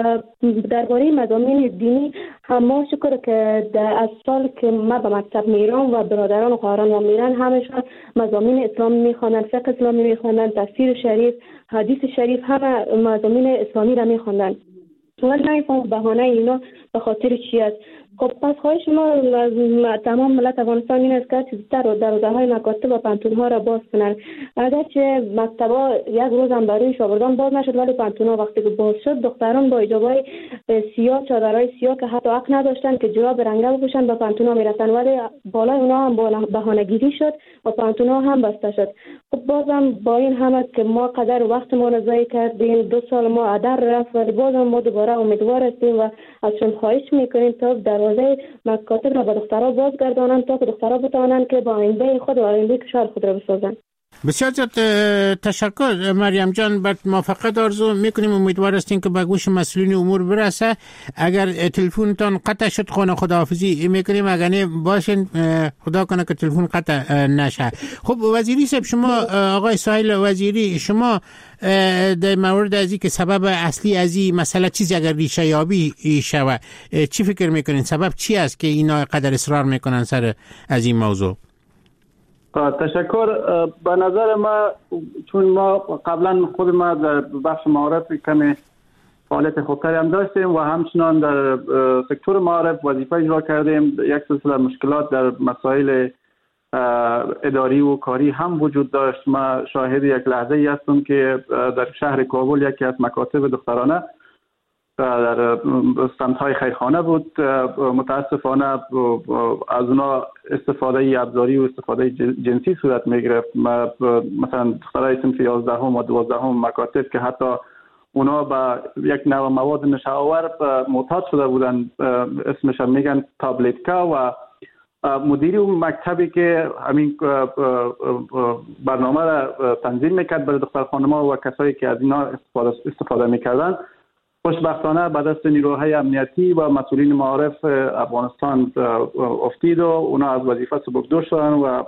درباره مضامین دینی هم ما شکر که از سال که ما به مکتب میرم و برادران و خواهران ما میرن، همشون مضامین اسلام میخوانن، فقه اسلامی میخوانن، تفسیر شریف، حدیث شریف، همه مضامین اسلامی را میخوانن. ولی نمیفهم بهانه اینا به خاطر چی است. خب پس خواهش ما تمام ملت افغانستان این است که چیزتر و دروازه‌های مکاتب و پانتون‌ها را باز کنند. اگرچه مکتب‌ها یک روز هم برای شاگردان باز نشد، ولی پانتون‌ها وقتی که باز شد، دختران با حجاب‌های سیاه، چادرهای سیاه که حتی حق نداشتن که جوراب رنگه بپوشن به پانتون‌ها میرسن، ولی بالای اونها هم بهانه‌گیری شد و پانتون‌ها هم بسته شد. خب بازم با این همه که ما قدر وقت ما را ضایع کردیم، 2 سال ما هدر رفت، ولی بازم ما دوباره امیدوار هستیم و ازشون خواهش می‌کنیم تا دروازه مکاتب را به دخترها بازگردانند تا که دخترها بتوانند که با آینده خود و آینده کشور خود را بسازند. بسیار زیاد تشکر مریم جان، بر موفقیت آرزو میکنیم. امیدوار هستیم که به گوش مسئولین امور برسه. اگر تلفنتان قطع شد خداحافظی میکنیم، اگر نه باشین خدا کنه که تلفن قطع نشه. خب وزیری صاحب، شما آقای سهیل وزیری، شما در مورد از این که سبب اصلی از این مسئله چیزی اگر ریشه یابی شوه چی فکر میکنین؟ سبب چی است که اینا قدر اصرار میکنن سر از این موضوع؟ تشکر. به نظر ما، چون ما قبلا خود ما در بخش معارف کمی فعالیت خوبتری هم داشتیم و همچنان در سکتور معارف وظیفه اجرا کردیم، یک سلسله مشکلات در مسائل اداری و کاری هم وجود داشت. ما شاهد یک لحظه ای هستم که در شهر کابل یکی از مکاتب دخترانه در سمت‌های خیرخانه بود، متاسفانه از اونا استفاده ابزاری و استفاده جنسی صورت می‌گرفت. مثلا دخترای صنف 11 و 12 مکاتب که حتی اونا با یک نوع مواد نشه‌آور معتاد شده بودن، اسمش هم میگن تابلتکا، و مدیری اون مکتبی که همین برنامه را تنظیم میکرد برای دختر خانم‌ها و کسایی که از اینا استفاده میکردن، خوشبختانه به دست نیروهای امنیتی و مسئولین معارف افغانستان افتید و اونا از وظیفه سبکدور شدن و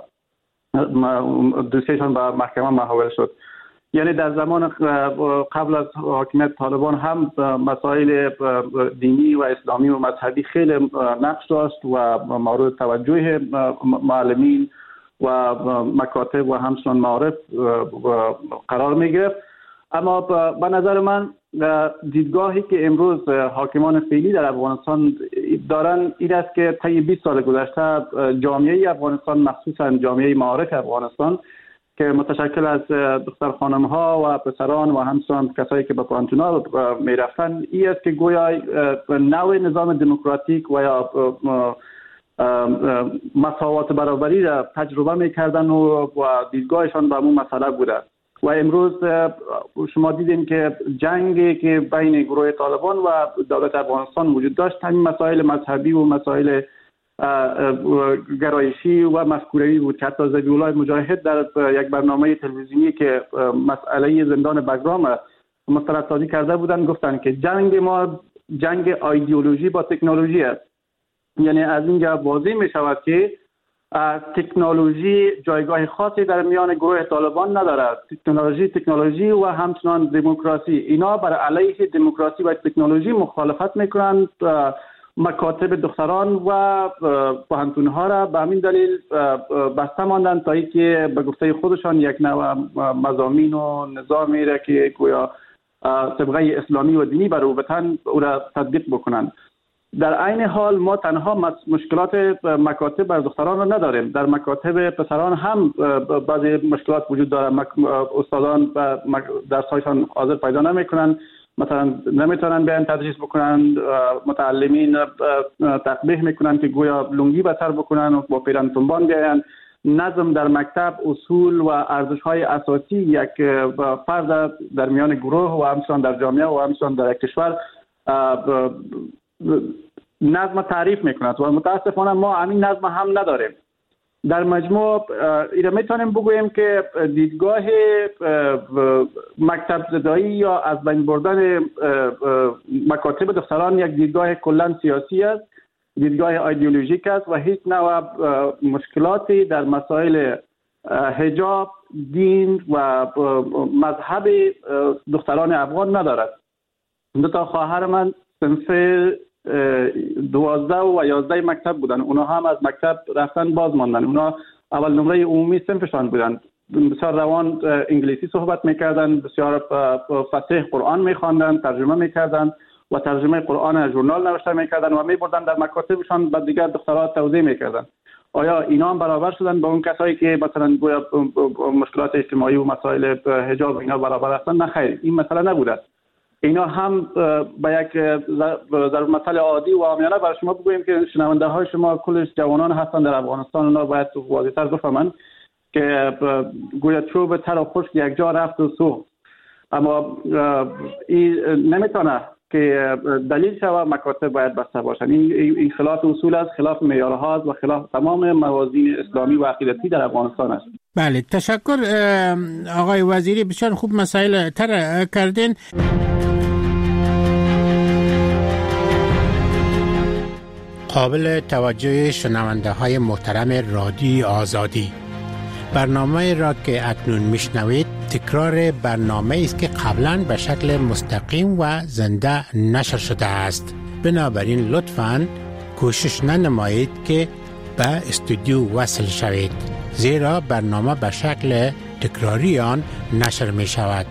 دوسیشان به محکمه محول شد. یعنی در زمان قبل از حاکمیت طالبان هم مسائل دینی و اسلامی و مذهبی خیلی نقش داشت و مورد توجه معلمین و مکاتب و همچنان معارف قرار می گرفت. اما به نظر من دیدگاهی که امروز حاکمان فعلی در افغانستان دارن این است که طی 20 سال گذشته جامعه افغانستان، مخصوصا جامعه معارف افغانستان که متشکل از دختر خانم ها و پسران و همچنان کسایی که به پانتونا می رفتن، این است که گویا نوع نظام دموکراتیک و یا مساوات برابری را تجربه می کردن و دیدگاهشان به همون مسئله بوده. و امروز شما دیدین که جنگی که بین گروه طالبان و دولت افغانستان وجود داشت همین مسائل مذهبی و مسائل گرایشی و مفکوره‌ای بود که حتی ذبیح‌الله مجاهد در یک برنامه تلویزیونی که مسئله زندان بگرام مستندسازی کرده بودن گفتن که جنگ ما جنگ ایدئولوژی با تکنولوژی است. یعنی از اینجا واضح می شود که تکنولوژی جایگاه خاصی در میان گروه طالبان ندارد. تکنولوژی و همچنان دموکراسی، اینا بر علیه دموکراسی و تکنولوژی مخالفت میکنند. مکاتب دختران و پوهنتون‌ها را به همین دلیل بسته ماندن تا اینکه به گفته خودشان یک نوع مضامین و نظامی را که گویا طبقه اسلامی و دینی بر وطن او را تطبیق بکنند. در عین حال ما تنها مشکلات مکاتب بر دختران را نداریم، در مکاتب پسران هم بعضی مشکلات وجود دارد. استادان درس‌هایشان حاضر پیدا نمی‌کنند، مثلا نمیتونن بیان تدریس بکنن، متعلمین تقبیح میکنن که گویا لنگی به سر بکنن و با پیرن تنبان بیان. نظم در مکتب، اصول و ارزش‌های اساسی یک فرد در میان گروه و همچنان در جامعه و همچنان در کشور نظم تعریف میکند و متاسفانه ما همین نظم هم نداریم. در مجموع ایره میتونیم بگوییم که دیدگاه مکتب زدایی یا از بین بردن مکاتب دختران یک دیدگاه کلا سیاسی است، دیدگاه ایدئولوژیک است و هیچ نوع مشکلاتی در مسائل حجاب، دین و مذهب دختران افغان ندارد. دو تا خواهر من صنف 12 و 11 مکتب بودن، اونا هم از مکتب رفتن باز ماندن. اونا اول نمره عمومی صنفشان بودن، بسیار روان انگلیسی صحبت میکردن، بسیار فصیح قرآن میخواندن، ترجمه میکردن و ترجمه قرآن ژورنال نوشته میکردن و میبردن در مکاتبشان بعد دیگر دخترات توضیح میکردن. آیا اینا هم برابر شدن با اون کسایی که مثلا گویا مشکلات اجتماعی و مسائل حجاب اینا برابر هستن؟ نه خیر، این مسئله نبوده. اینا هم با یک ضرب مثل عادی و عامیانه برای شما بگوییم که شنونده های شما کلش جوانان هستن در افغانستان، اونا باید واضح‌تر بفهمن که گویا چوب تر و خشک یک جا رفت و سوخت، اما این نمیتونه که دلیل شود مکاتب باید بسته باشن. این خلاف اصول است، خلاف معیارها است و خلاف تمام موازین اسلامی و عقیدتی در افغانستان است. بله، تشکر آقای وزیری، بسیار خوب مسائل طرح کردین. قابل توجه شنونده های محترم رادیو آزادی، برنامه را که اکنون میشنوید تکرار برنامه است که قبلا به شکل مستقیم و زنده نشر شده است. بنابراین لطفاً کوشش ننمایید که به استودیو وصل شوید، زیرا برنامه به شکل تکراری آن نشر می شود.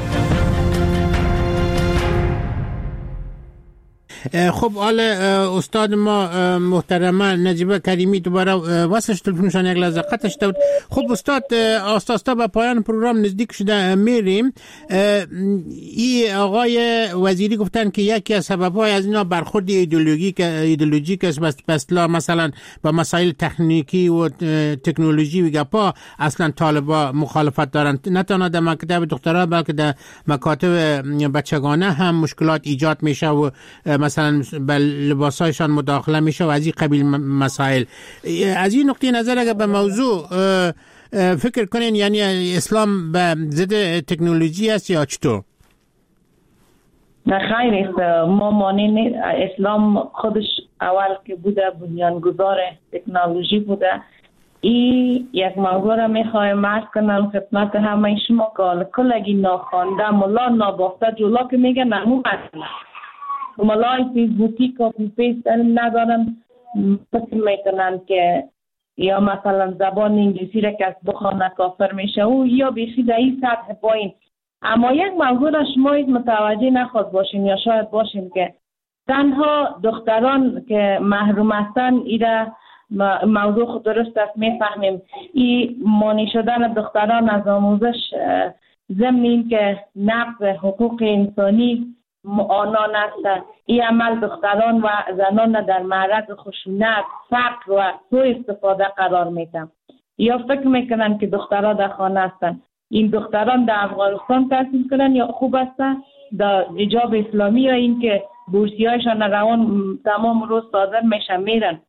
خب حال استاد ما محترمه نجیبه کریمی دوباره واسش تلفنشان یک لحظه قطع شده. خب استاد، آستا به پایان پروگرام نزدیک شده میریم. این آقای وزیری گفتن که یکی از سبب‌های از اینا برخورد ایدئولوژیک است، مثلا با مسائل تکنیکی و تکنولوژی و گپا اصلا طالبا مخالفت دارن، نه تنها در مکتب دخترها بلکه در مکاتب بچگانه هم مشکلات ایجاد میشه و مثلا به لباسایشان مداخله میشه و از این قبیل مسائل. از این نقطه نظر اگر به موضوع فکر کنین، یعنی اسلام به ضد تکنولوژی است یا چطور؟ نه خیر است، ما مانع اسلام خودش اول که بوده بنیانگذار تکنولوژی بوده. این یک موضوع را میخوایم عرض کنم خدمت همه شما که کلگی ناخوانده ملا نابافته جلو که میگه نمو مثلا ملای فیسبوکی کپی پیست ندارن، فکر میکنن که یا مثلا زبان انگلیسی را که از بخوانه کافر میشه و یا بیشی در این سطح پایین. اما یک موضوع را شما متوجه نخواست باشین یا شاید باشین که تنها دختران که محروم هستن، ایره موضوع خود درست است میفهمیم، این مانع شدن دختران از آموزش ضمن این که نقض حقوق انسانی آنان است. این عمل دختران و زنان در معرض خشونت، فقر و سوء استفاده قرار میدن. یا فکر میکنن که دختران در خانه هستن. این دختران در افغانستان تحصیل کنن یا خوب هستن در حجاب اسلامی، یا این که بورسیهایشان روان تمام روز صادر میشن میرن.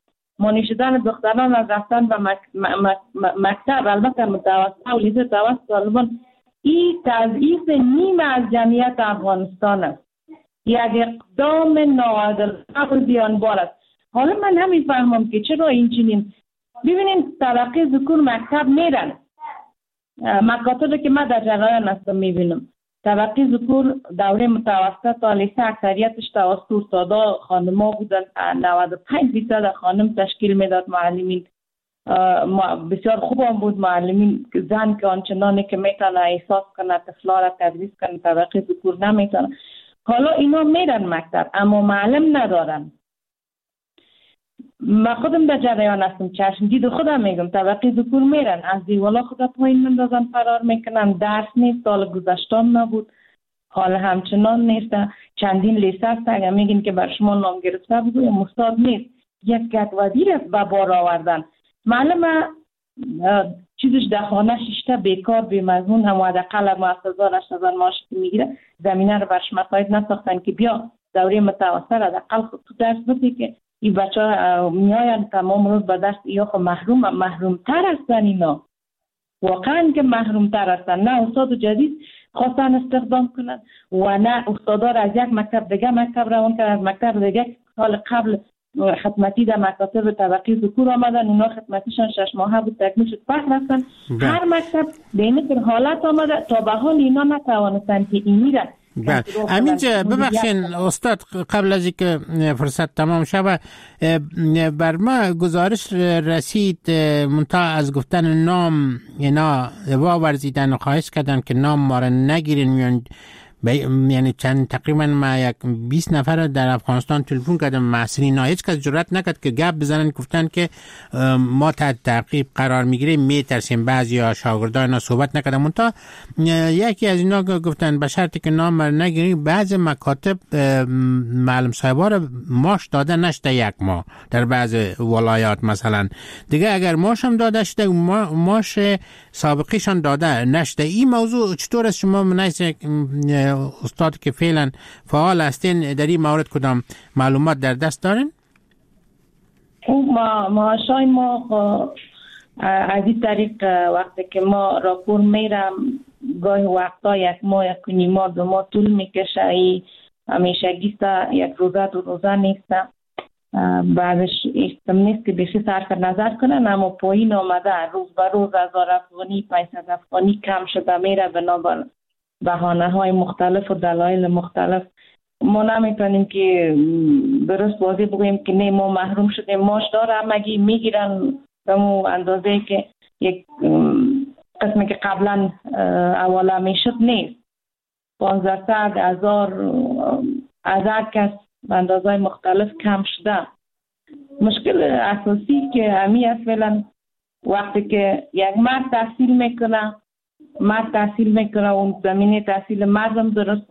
مانع شدن دختران از رفتن به مکتب، البته متوسط و لیسه توسط طالبان، این تضعیف نیمه از جمعیت افغانستان است. یک اقدام ناعادلانه بیانبار است. حالا من نمیفهمم که چرا اینچنین. ببینید طبقه ذکور مکتب میرن، مکاتبی که من در جریان هستم میبینم طبقه ذکور دوره متوسط تا لیسه اکثریتش توسط استادا خانما بودن، 95% خانم تشکیل میداد. معلمین بسیار خوب هم بود، معلمین زن که آنچنانی که میتونه احساس کنه طفلا را تدریس کنه، طبقه ذکور نمیتونه. حالا اینا میرن مکتب اما معلم ندارن. من خودم در جریان هستم، چشم دید خودم میگم طبقه ذکور میرن از دیوالا خدا پایین مندازن، فرار میکنن. درس نیست، سال گذشتم نبود، حال همچنان نیست. چندین لیسه است اگر میگین که بر شما نام گرفته بگویم استاد نیست. یک گتودی را به بار آوردن. معلم چیزش در خانه شیشته بیکار بی مضمون هم حداقل 7,000-8,000 معاش میگیره، زمینه رو برش مساعد نساختن که بیا دوره متوسط حداقل تو درس بدی که این بچه ها میاین تمام روز به درس. یا خب محروم تر هستن اینا، واقعا که محروم تر هستن. نه استاد جدید خواستن استخدام کنن و نه استادا را از یک مکتب دیگه مکتب روان کردن. از مکتب دیگه سال قبل خدمتی در مکاتب طبقه ذکور آمدن، اونا خدمتیشان 6 ماهه بود، تکمیل شد پس رفتن. هر مکتب به این حالت آمده تا به حال اینا نتوانستن که اینی را. همینجا ببخشین استاد، قبل از اینکه فرصت تمام شود بر ما گزارش رسید منتها از گفتن نام اینا ورزیدن و خواهش کردن که نام ما را نگیرین. یعنی تقریبا ما 20 نفر در افغانستان تلفن کردم محصرین ها، هیچ کس جرئت نکرد که گپ بزنن. گفتن که ما تحت تعقیب قرار میگیریم، میترسیم. بعضیا شاگردان اینا صحبت نکردن. منتها یکی از اینا گفتن به شرطی که نام نگیریم بعض مکاتب معلم صاحبا رو ماش داده نشده 1 ماه در بعض ولایات مثلا دیگه. اگر ماش هم داده شده ماش سابقیشان داده نشده. این موضوع چطور است؟ شما مناسب استاد که فعلا فعال هستین در این مورد کدام معلومات در دست دارین؟ معاشای ما از این طریق وقتی که ما راپور میرم گاهی وقتا 1 ماه 1.5 ماه 2 ماه طول میکشه. ای همیشه گیسته 1 روزه 2 روزه نیسته. بعدش ایستم نیست که بیشی صرف نظر کنن، اما پایین آمده روز به روز 1000 افغانی 500 افغانی کم شده میره بنابر بهانه های مختلف و دلایل مختلف. ما نمیتونیم که درست واضح بگوییم که نه ما محروم شدیم. ماش داره همگی میگیرن به مو اندازه که یک قسمی که قبلا اولا میشد نیست. 1500 1000 کس به اندازه مختلف کم شده. مشکل اساسی که همی است فعلا وقتی که یک مرد تحصیل میکنه اون زمینه تحصیل مردم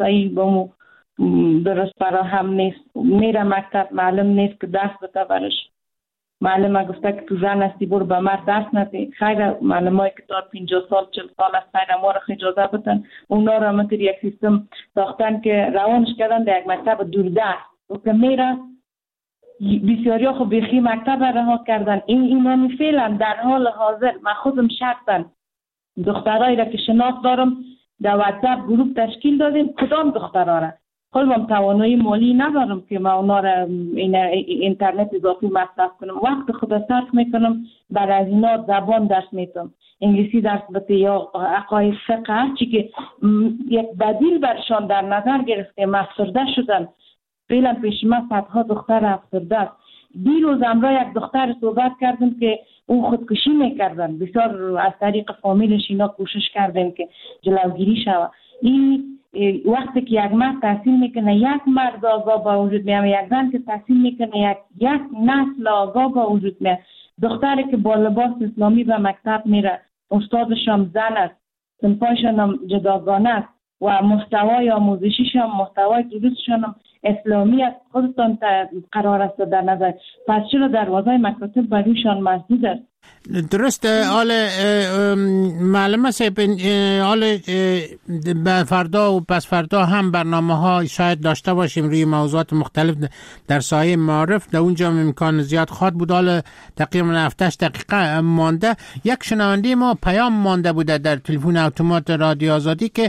درست فراهم نیست. میره مکتب معلم نیست که درس بده برش. معلم گفته که تو زن هستی برو به مرد درس نده. خیر معلم های که دار 50 سال 40 سال از خیر ما را اجازه بدن. اونا را مثل یک سیستم ساختن که روانش کردن در یک مکتب دوردست و که میره بسیاری ها خب بخی مکتب رها کردن. اینا فعلا در حال حاضر من خودم شخصا دخترایی را که شناخت دارم در واتساپ گروپ تشکیل دادیم. کدام دخترها را خودم توانایی مالی ندارم که من اونا را اینترنت اضافی مصرف کنم. وقت خود صرف میکنم بر از اینا زبان درس میتونم، انگلیسی درس بده یا عقاید فقه، هرچی که یک بدیل برشان در نظر گرفتیم. افسرده شدن فعلا پیش من صدها دختر افسرده است. دیروز امرا یک دختر صحبت کردم که اون خودکشی میکردن. بسیار از طریق فامیلش اینا کوشش کردن که جلوگیری شود. این وقتی که یک مرد تحصیل میکنه یک مرد آگاه با وجود میاد، یک زن که تحصیل میکنه یک نسل آگاه با وجود میاد. دختری که با لباس اسلامی به مکتب میره، استادش هم زن است، صنفایشان هم جداگانه است و محتوای آموزشیش هم محتوای دروسشان هم اسلامی است. خودتان قرار است در نظر. پس چرا دروازه مکاتب برویشان مسدود است؟ درسته. حال معلومه سیب حال فردا و پس فردا هم برنامه ها شاید داشته باشیم روی موضوعات مختلف در سایه معارف. در اونجا امکان زیاد خواهد بود. حال تقریبا 7 دقیقه مانده. یک شنونده ما پیام مانده بوده در تلفن اتومات رادیو آزادی که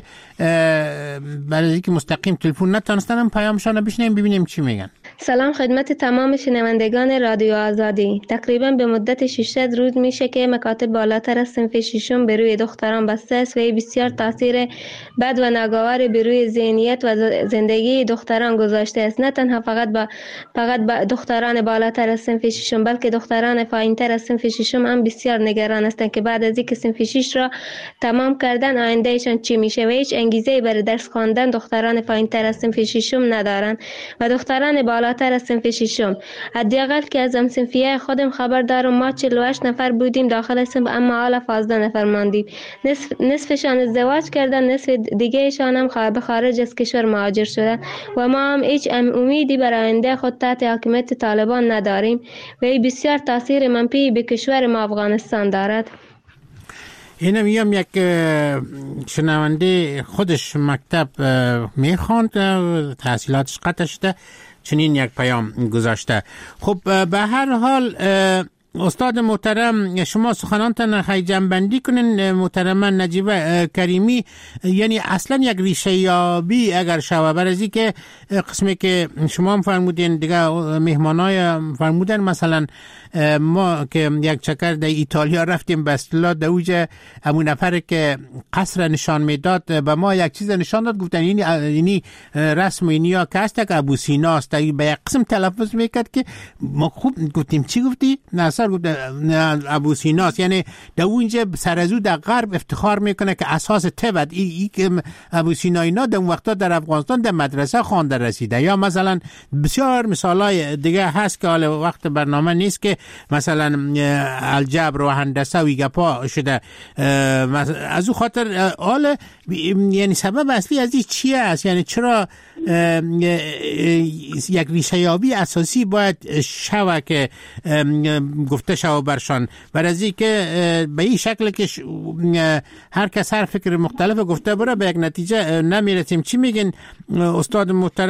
برای اینکه مستقیم تلفن نتونستن پیامشون بشنویم ببینیم چی میگن. سلام خدمت تمام شنوندگان رادیو آزادی. تقریبا به مدت 600 روز میشه که مکاتب بالاتر از صنف ششم به روی دختران بسته است و بسیار تاثیر بد و ناگوار به روی ذهنیت و زندگی دختران گذاشته است. نه تنها فقط دختران بالاتر از صنف ششم بلکه دختران پایینتر از صنف ششم هم بسیار نگران هستند که بعد از اینکه صنف 6 را تمام کردن آیندهشان چی میشه و هیچ انگیزه‌ای برای درس خواندن دختران پایینتر از صنف ششم ندارند و دختران بالاتر از صنف ششم حداقل که از صنفیه خودم خبر دارم ما 48 نفر بودیم داخل صنف اما حالا 12 نفر ماندیم. نصفشان ازدواج کردن، نصف دیگهشان هم به خارج از کشور مهاجر شدن و ما هم هیچ امیدی برای آینده خود تحت حاکمیت طالبان نداریم و این بسیار تاثیر منفی به کشور ما افغانستان دارد. اینم یک شنونده خودش مکتب میخواند، تحصیلاتش قطع شده، چنین یک پیام گذاشته. خب به هر حال استاد محترم شما سخنانتان خیلی جنبندی کنین محترم نجیبه کریمی، یعنی اصلا یک ریشه یابی اگر شوه برای که قسمی که شما هم فرمودین دیگه مهمانای فرمودن مثلا ما که یک چکر در ایتالیا رفتیم به اصطلاح در اوج همون نفر که قصر نشان میداد به ما یک چیز نشان داد، گفتن اینی رسم اینیا که هست که ابو سیناست، به یک قسم تلفظ میکرد که ما خوب گفتیم چی گفتی؟ ناصر گفت ابو سیناست، یعنی در اونجا سر از او در غرب افتخار میکنه که اساس تبد ای که ابو سینا اینا در اون وقتا در افغانستان در مدرسه خوانده رسیده. یا مثلا بسیار مثالای دیگه هست که حالا وقت برنامه نیست که مثلا الجبر و هندسه و گپا شده. از او خاطر حالا یعنی سبب اصلی از این چیه است؟ یعنی چرا یک ریشه یابی اساسی باید شوه که گفته شوه برشان برای از این که به این شکل که هر کس هر فکر مختلف گفته بره به یک نتیجه نمیرسیم. چی میگین استاد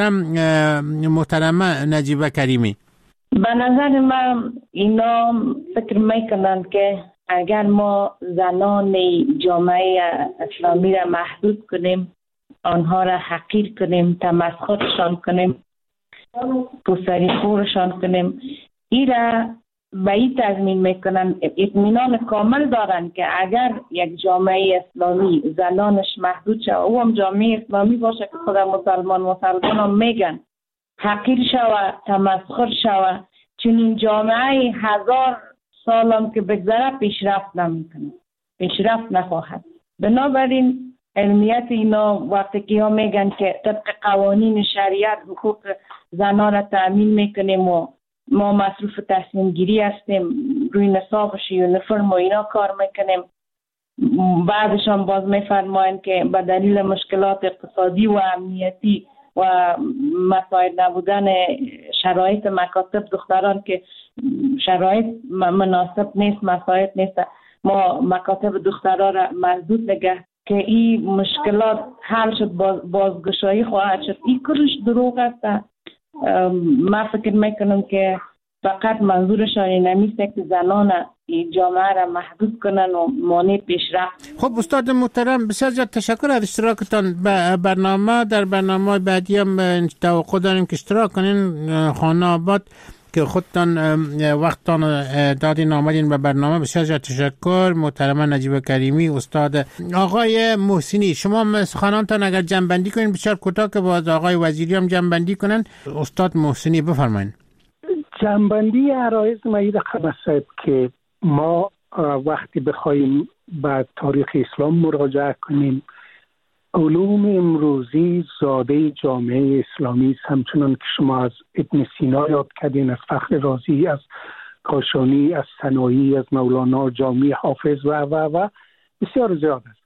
محترم نجیبه کریمی؟ به نظر من اینا فکر میکنن که اگر ما زنان جامعه اسلامی را محدود کنیم، آنها را حقیر کنیم، تمسخرشان کنیم، پوسری خورشان کنیم، این را به این تضمین میکنن، اطمینان کامل دارن که اگر یک جامعه اسلامی زنانش محدود شد او هم جامعه اسلامی باشه که خود مسلمان هم میگن حقیر شود، تمسخر شود، چنین جامعه 1000 سالم که بگذره پیشرفت نمیکنه، پیشرفت نخواهد. بنابراین علمیت اینا وقتی که ها میگن که طبق قوانین شریعت حقوق زنان را تأمین میکنیم و ما مصروف تصمیم گیری هستیم، روی نصابش یونیفرم و اینا کار میکنیم، بعدشان باز میفرماین که به دلیل مشکلات اقتصادی و امنیتی و مساعد نبودن شرایط مکاتب دختران که شرایط مناسب نیست، مساعد نیست، ما مکاتب دختران را محدود نگه که این مشکلات حل شد بازگشایی خواهد شد. این کلش دروغ است. من فکر میکنم که فقط منظورشان نمیسته که زنان جامعه را محدود کنن و مانع پیشرفت. خب استاد محترم بسیار زیاد تشکر از اشتراکتان به برنامه. در برنامه بعدی هم توقع داریم که اشتراک کنین. خانه آباد که خودتان وقتتان دادین آمدین به برنامه، بسیار زیاد تشکر. محترم نجیبه کریمی، استاد. آقای محسنی شما سخنانتان اگر جنبندی کنین بسیار کوتاه که باز آقای وزیری هم جنبندی کنن. استاد محسنی بفرمایید. جنبندی عرایض مایید خبصد که ما وقتی بخوایم به تاریخ اسلام مراجعه کنیم، علوم امروزی زاده جامعه اسلامی است، همچنان که شما از ابن سینا یاد کردین، از فخر رازی، از کاشانی، از ثنایی، از مولانا، جامی، حافظ و بسیار زیاد است.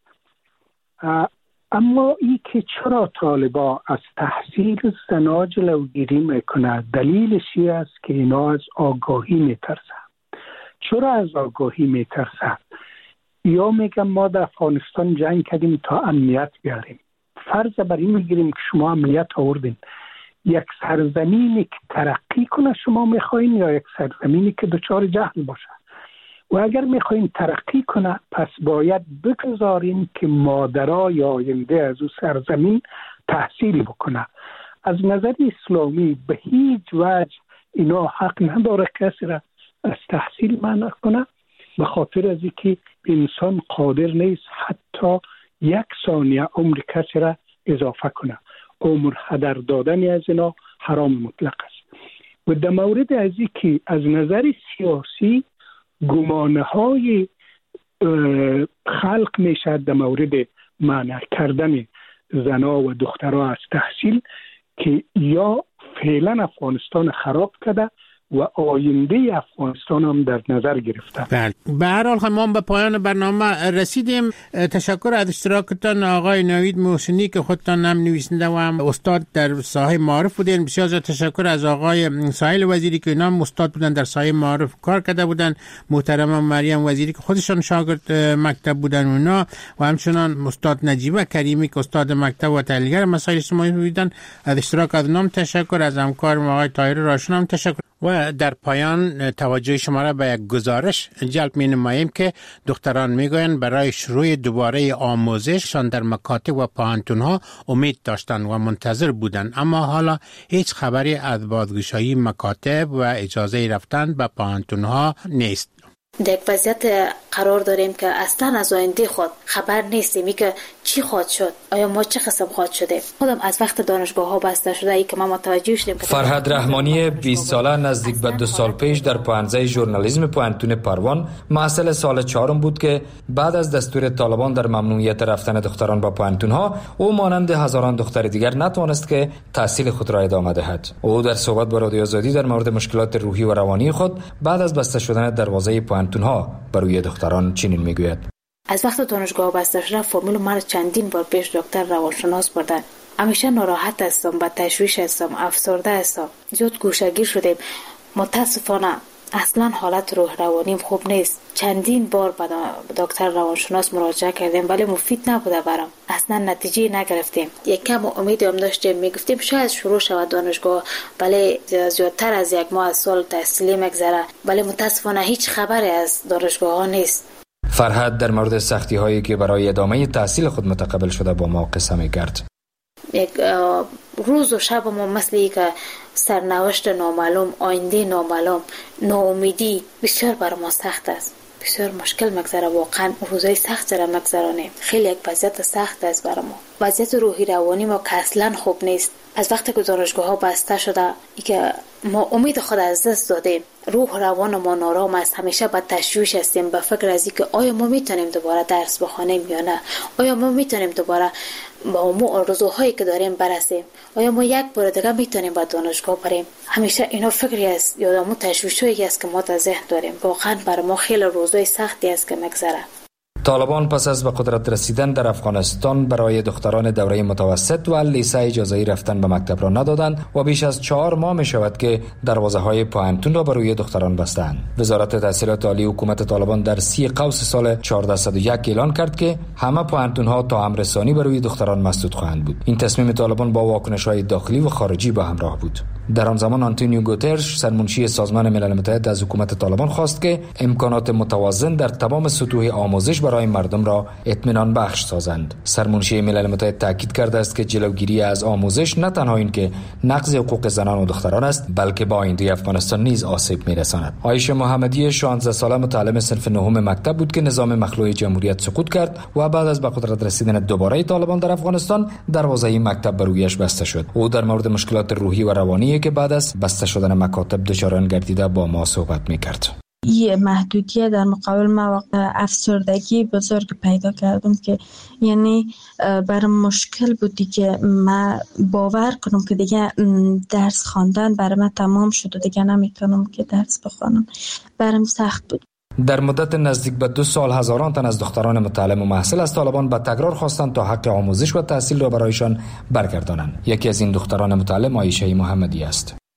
اما این که چرا طالبا از تحصیل زنا جلوگیری میکنه، دلیلش این است که اینا از آگاهی میترسن. چرا از آگاهی میترسه؟ یا میگم ما در افغانستان جنگ کردیم تا امنیت بیاریم. فرض بر این میگیریم که شما امنیت آوردین، یک سرزمینی که ترقی کنه شما میخواین یا یک سرزمینی که دچار جهل باشه؟ و اگر میخواین ترقی کنه پس باید بگذارین که مادرای آینده از او سرزمین تحصیل بکنه. از نظر اسلامی به هیچ وجه اینا حق نداره کسی را از تحصیل منع کنه، به خاطر از اینکه انسان قادر نیست حتی 1 ثانیه عمر کسی را اضافه کنه. عمر هدر دادن از اینا حرام مطلق است. و در مورد از اینکه از نظر سیاسی گمانه های خلق میشه در مورد منع کردن زنا و دخترها از تحصیل که یا فعلا افغانستان خراب کرده و آینده افغانستان هم در نظر گرفته. بله. به هر حال ما به پایان برنامه رسیدیم. تشکر از اشتراکتان آقای نوید محسنی که خودتان هم نویسنده و هم استاد در ساحه معارف بودین. بسیار زیاد تشکر از آقای سهیل وزیری که اینا هم استاد بودن، در ساحه معارف کار کرده بودن. محترم مریم وزیری که خودشان شاگرد مکتب بودن اونا، و همچنان استاد نجیبه کریمی که استاد مکتب و تحلیلگر مسائل اجتماعی بودن. از اشتراک از نام تشکر. از همکار آقای طاهر راشن هم تشکر. و در پایان توجه شما را به یک گزارش جلب می نماییم که دختران می گویند برای شروع دوباره آموزششان در مکاتب و پوهنتون‌ها امید داشتند و منتظر بودند، اما حالا هیچ خبری از بازگشایی مکاتب و اجازه رفتن به پوهنتون‌ها نیست. در وضعیت قرار داریم که اصلا از آینده خود خبر نیستیم که چی خواهد شد، آیا ما چه قسم خواهد شده. خودم از وقت دانشگاه ها بسته شده ای که ما متوجه شدیم. فرهاد رحمانی 20 ساله نزدیک به 2 سال پیش در پوهنځی ژورنالیسم پوهنتون پروان محصل سال 4 بود که بعد از دستور طالبان در ممنوعیت رفتن دختران به پوهنتون ها او مانند هزاران دختر دیگر نتوانست که تحصیل خود را ادامه دهد. او در صحبت با رادیو آزادی در مورد مشکلات روحی و روانی خود بعد از بسته شدن دروازه پوهنتون‌ها برای دختران چنین میگوید: از وقت دانشگاه بسته شده فرمول مرا چندین بار پیش دکتر روانشناس بردن. همیشه ناراحت هستم، با تشویش هستم، افسرده هستم، زیاد گوشه‌گیر شدیم. متاسفانه اصلا حالت روح روانیم خوب نیست. چندین بار به دکتر روانشناس مراجعه کردیم ولی مفید نبوده برام. اصلا نتیجه نگرفتیم. یک کم امید هم داشتیم، میگفتیم شاید شروع شود دانشگاه، ولی زیادتر از 1 ماه از سال تحصیلی مگذره، ولی متاسفانه هیچ خبری از دانشگاه ها نیست. فرهاد در مورد سختی هایی که برای ادامه تحصیل خود متقبل شده با ما قصه می‌کرد. یک روز و شب ما مثل که سرنوشت نامعلوم، آینده نامعلوم، ناامیدی بسیار بر ما سخت است. بسیار مشکل مگذره، واقعا روزای سخت را مگذرانیم. خیلی یک وضعیت سخت است برای ما. وضعیت روحی روانی ما که اصلا خوب نیست. از وقتی که دانشگاه ها بسته شده ای که ما امید خود از دست دادیم، روح و روان ما نارام است. همیشه با تشویش هستیم، با فکر از اینکه آیا ما میتونیم دوباره درس بخوانیم یا نه، آیا ما میتونیم دوباره با اون آرزوهایی که داریم برسیم، آیا ما یک بار دیگه میتونیم به دانشگاه بریم. همیشه اینا فکری است یا دامو تشویشی است که ما در ذهن داریم. واقعا برای ما خیلی روزای سختی است که مگذره. طالبان پس از به قدرت رسیدن در افغانستان برای دختران دوره متوسط و لیسه اجازه رفتن به مکتب را ندادند و بیش از 4 ماه می شود که دروازه‌های پوهنتون را برای دختران بستند. وزارت تحصیلات عالی حکومت طالبان در 30 قوس سال 1401 اعلان کرد که همه پوهنتون‌ها تا امر ثانی برای دختران مسدود خواهند بود. این تصمیم طالبان با واکنش‌های داخلی و خارجی به همراه بود. در آن زمان آنتونیو گوترش سرمنشی سازمان ملل متحد از حکومت طالبان خواست که امکانات متوازن در تمام سطوح آموزش برای مردم را اطمینان بخش سازند. سرمنشی ملل متحد تاکید کرده است که جلوگیری از آموزش نه تنها این که نقض حقوق زنان و دختران است، بلکه با آینده افغانستان نیز آسیب می‌رساند. عایشه محمدی 16 ساله متعلم صنف 9 مکتب بود که نظام مخلوع جمهوریت سقوط کرد و بعد از به قدرت رسیدن دوباره طالبان در افغانستان دروازه مکتب بر رویش بسته شد. او در مورد مشکلات روحی و روانی که بعد از بسته شدن مکاتب دچاران گردیده با ما صحبت می‌کرد. یه محدودیت در مقابل مواقع افسردگی بزرگ پیدا کردم که یعنی برام مشکل بودی که من باور کنم که دیگه درس خواندن برای من تمام شد و دیگه نمیتونم که درس بخوانم. برام سخت بود. در مدت نزدیک به 2 سال هزاران تن از دختران متعلم و محصل از طالبان به تکرار خواستند تا حق آموزش و تحصیل را برایشان برگردانند. یکی از این دختران متعلم عایشه محمدی است.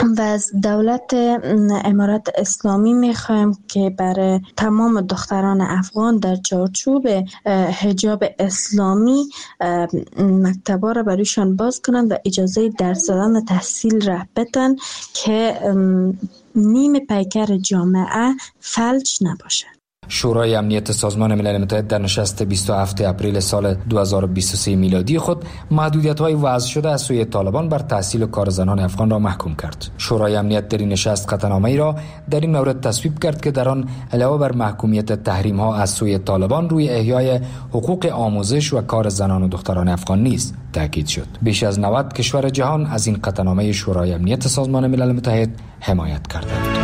و از دولت امارات اسلامی میخوایم که برای تمام دختران افغان در چارچوب حجاب اسلامی مکتبا را برایشان باز کنند و اجازه درس دادن و تحصیل را بدن که نیم پیکر جامعه فلج نباشد. شورای امنیت سازمان ملل متحد در نشست 27 اپریل سال 2023 میلادی خود محدودیت‌های وضع شده از سوی طالبان بر تحصیل و کار زنان افغان را محکوم کرد. شورای امنیت در این نشست قطعنامه‌ای را در این مورد تصویب کرد که در آن علاوه بر محکومیت تحریم‌ها از سوی طالبان روی احیای حقوق آموزش و کار زنان و دختران افغان نیز تاکید شد. بیش از 90 کشور جهان از این قطعنامه شورای امنیت سازمان ملل متحد حمایت کردند.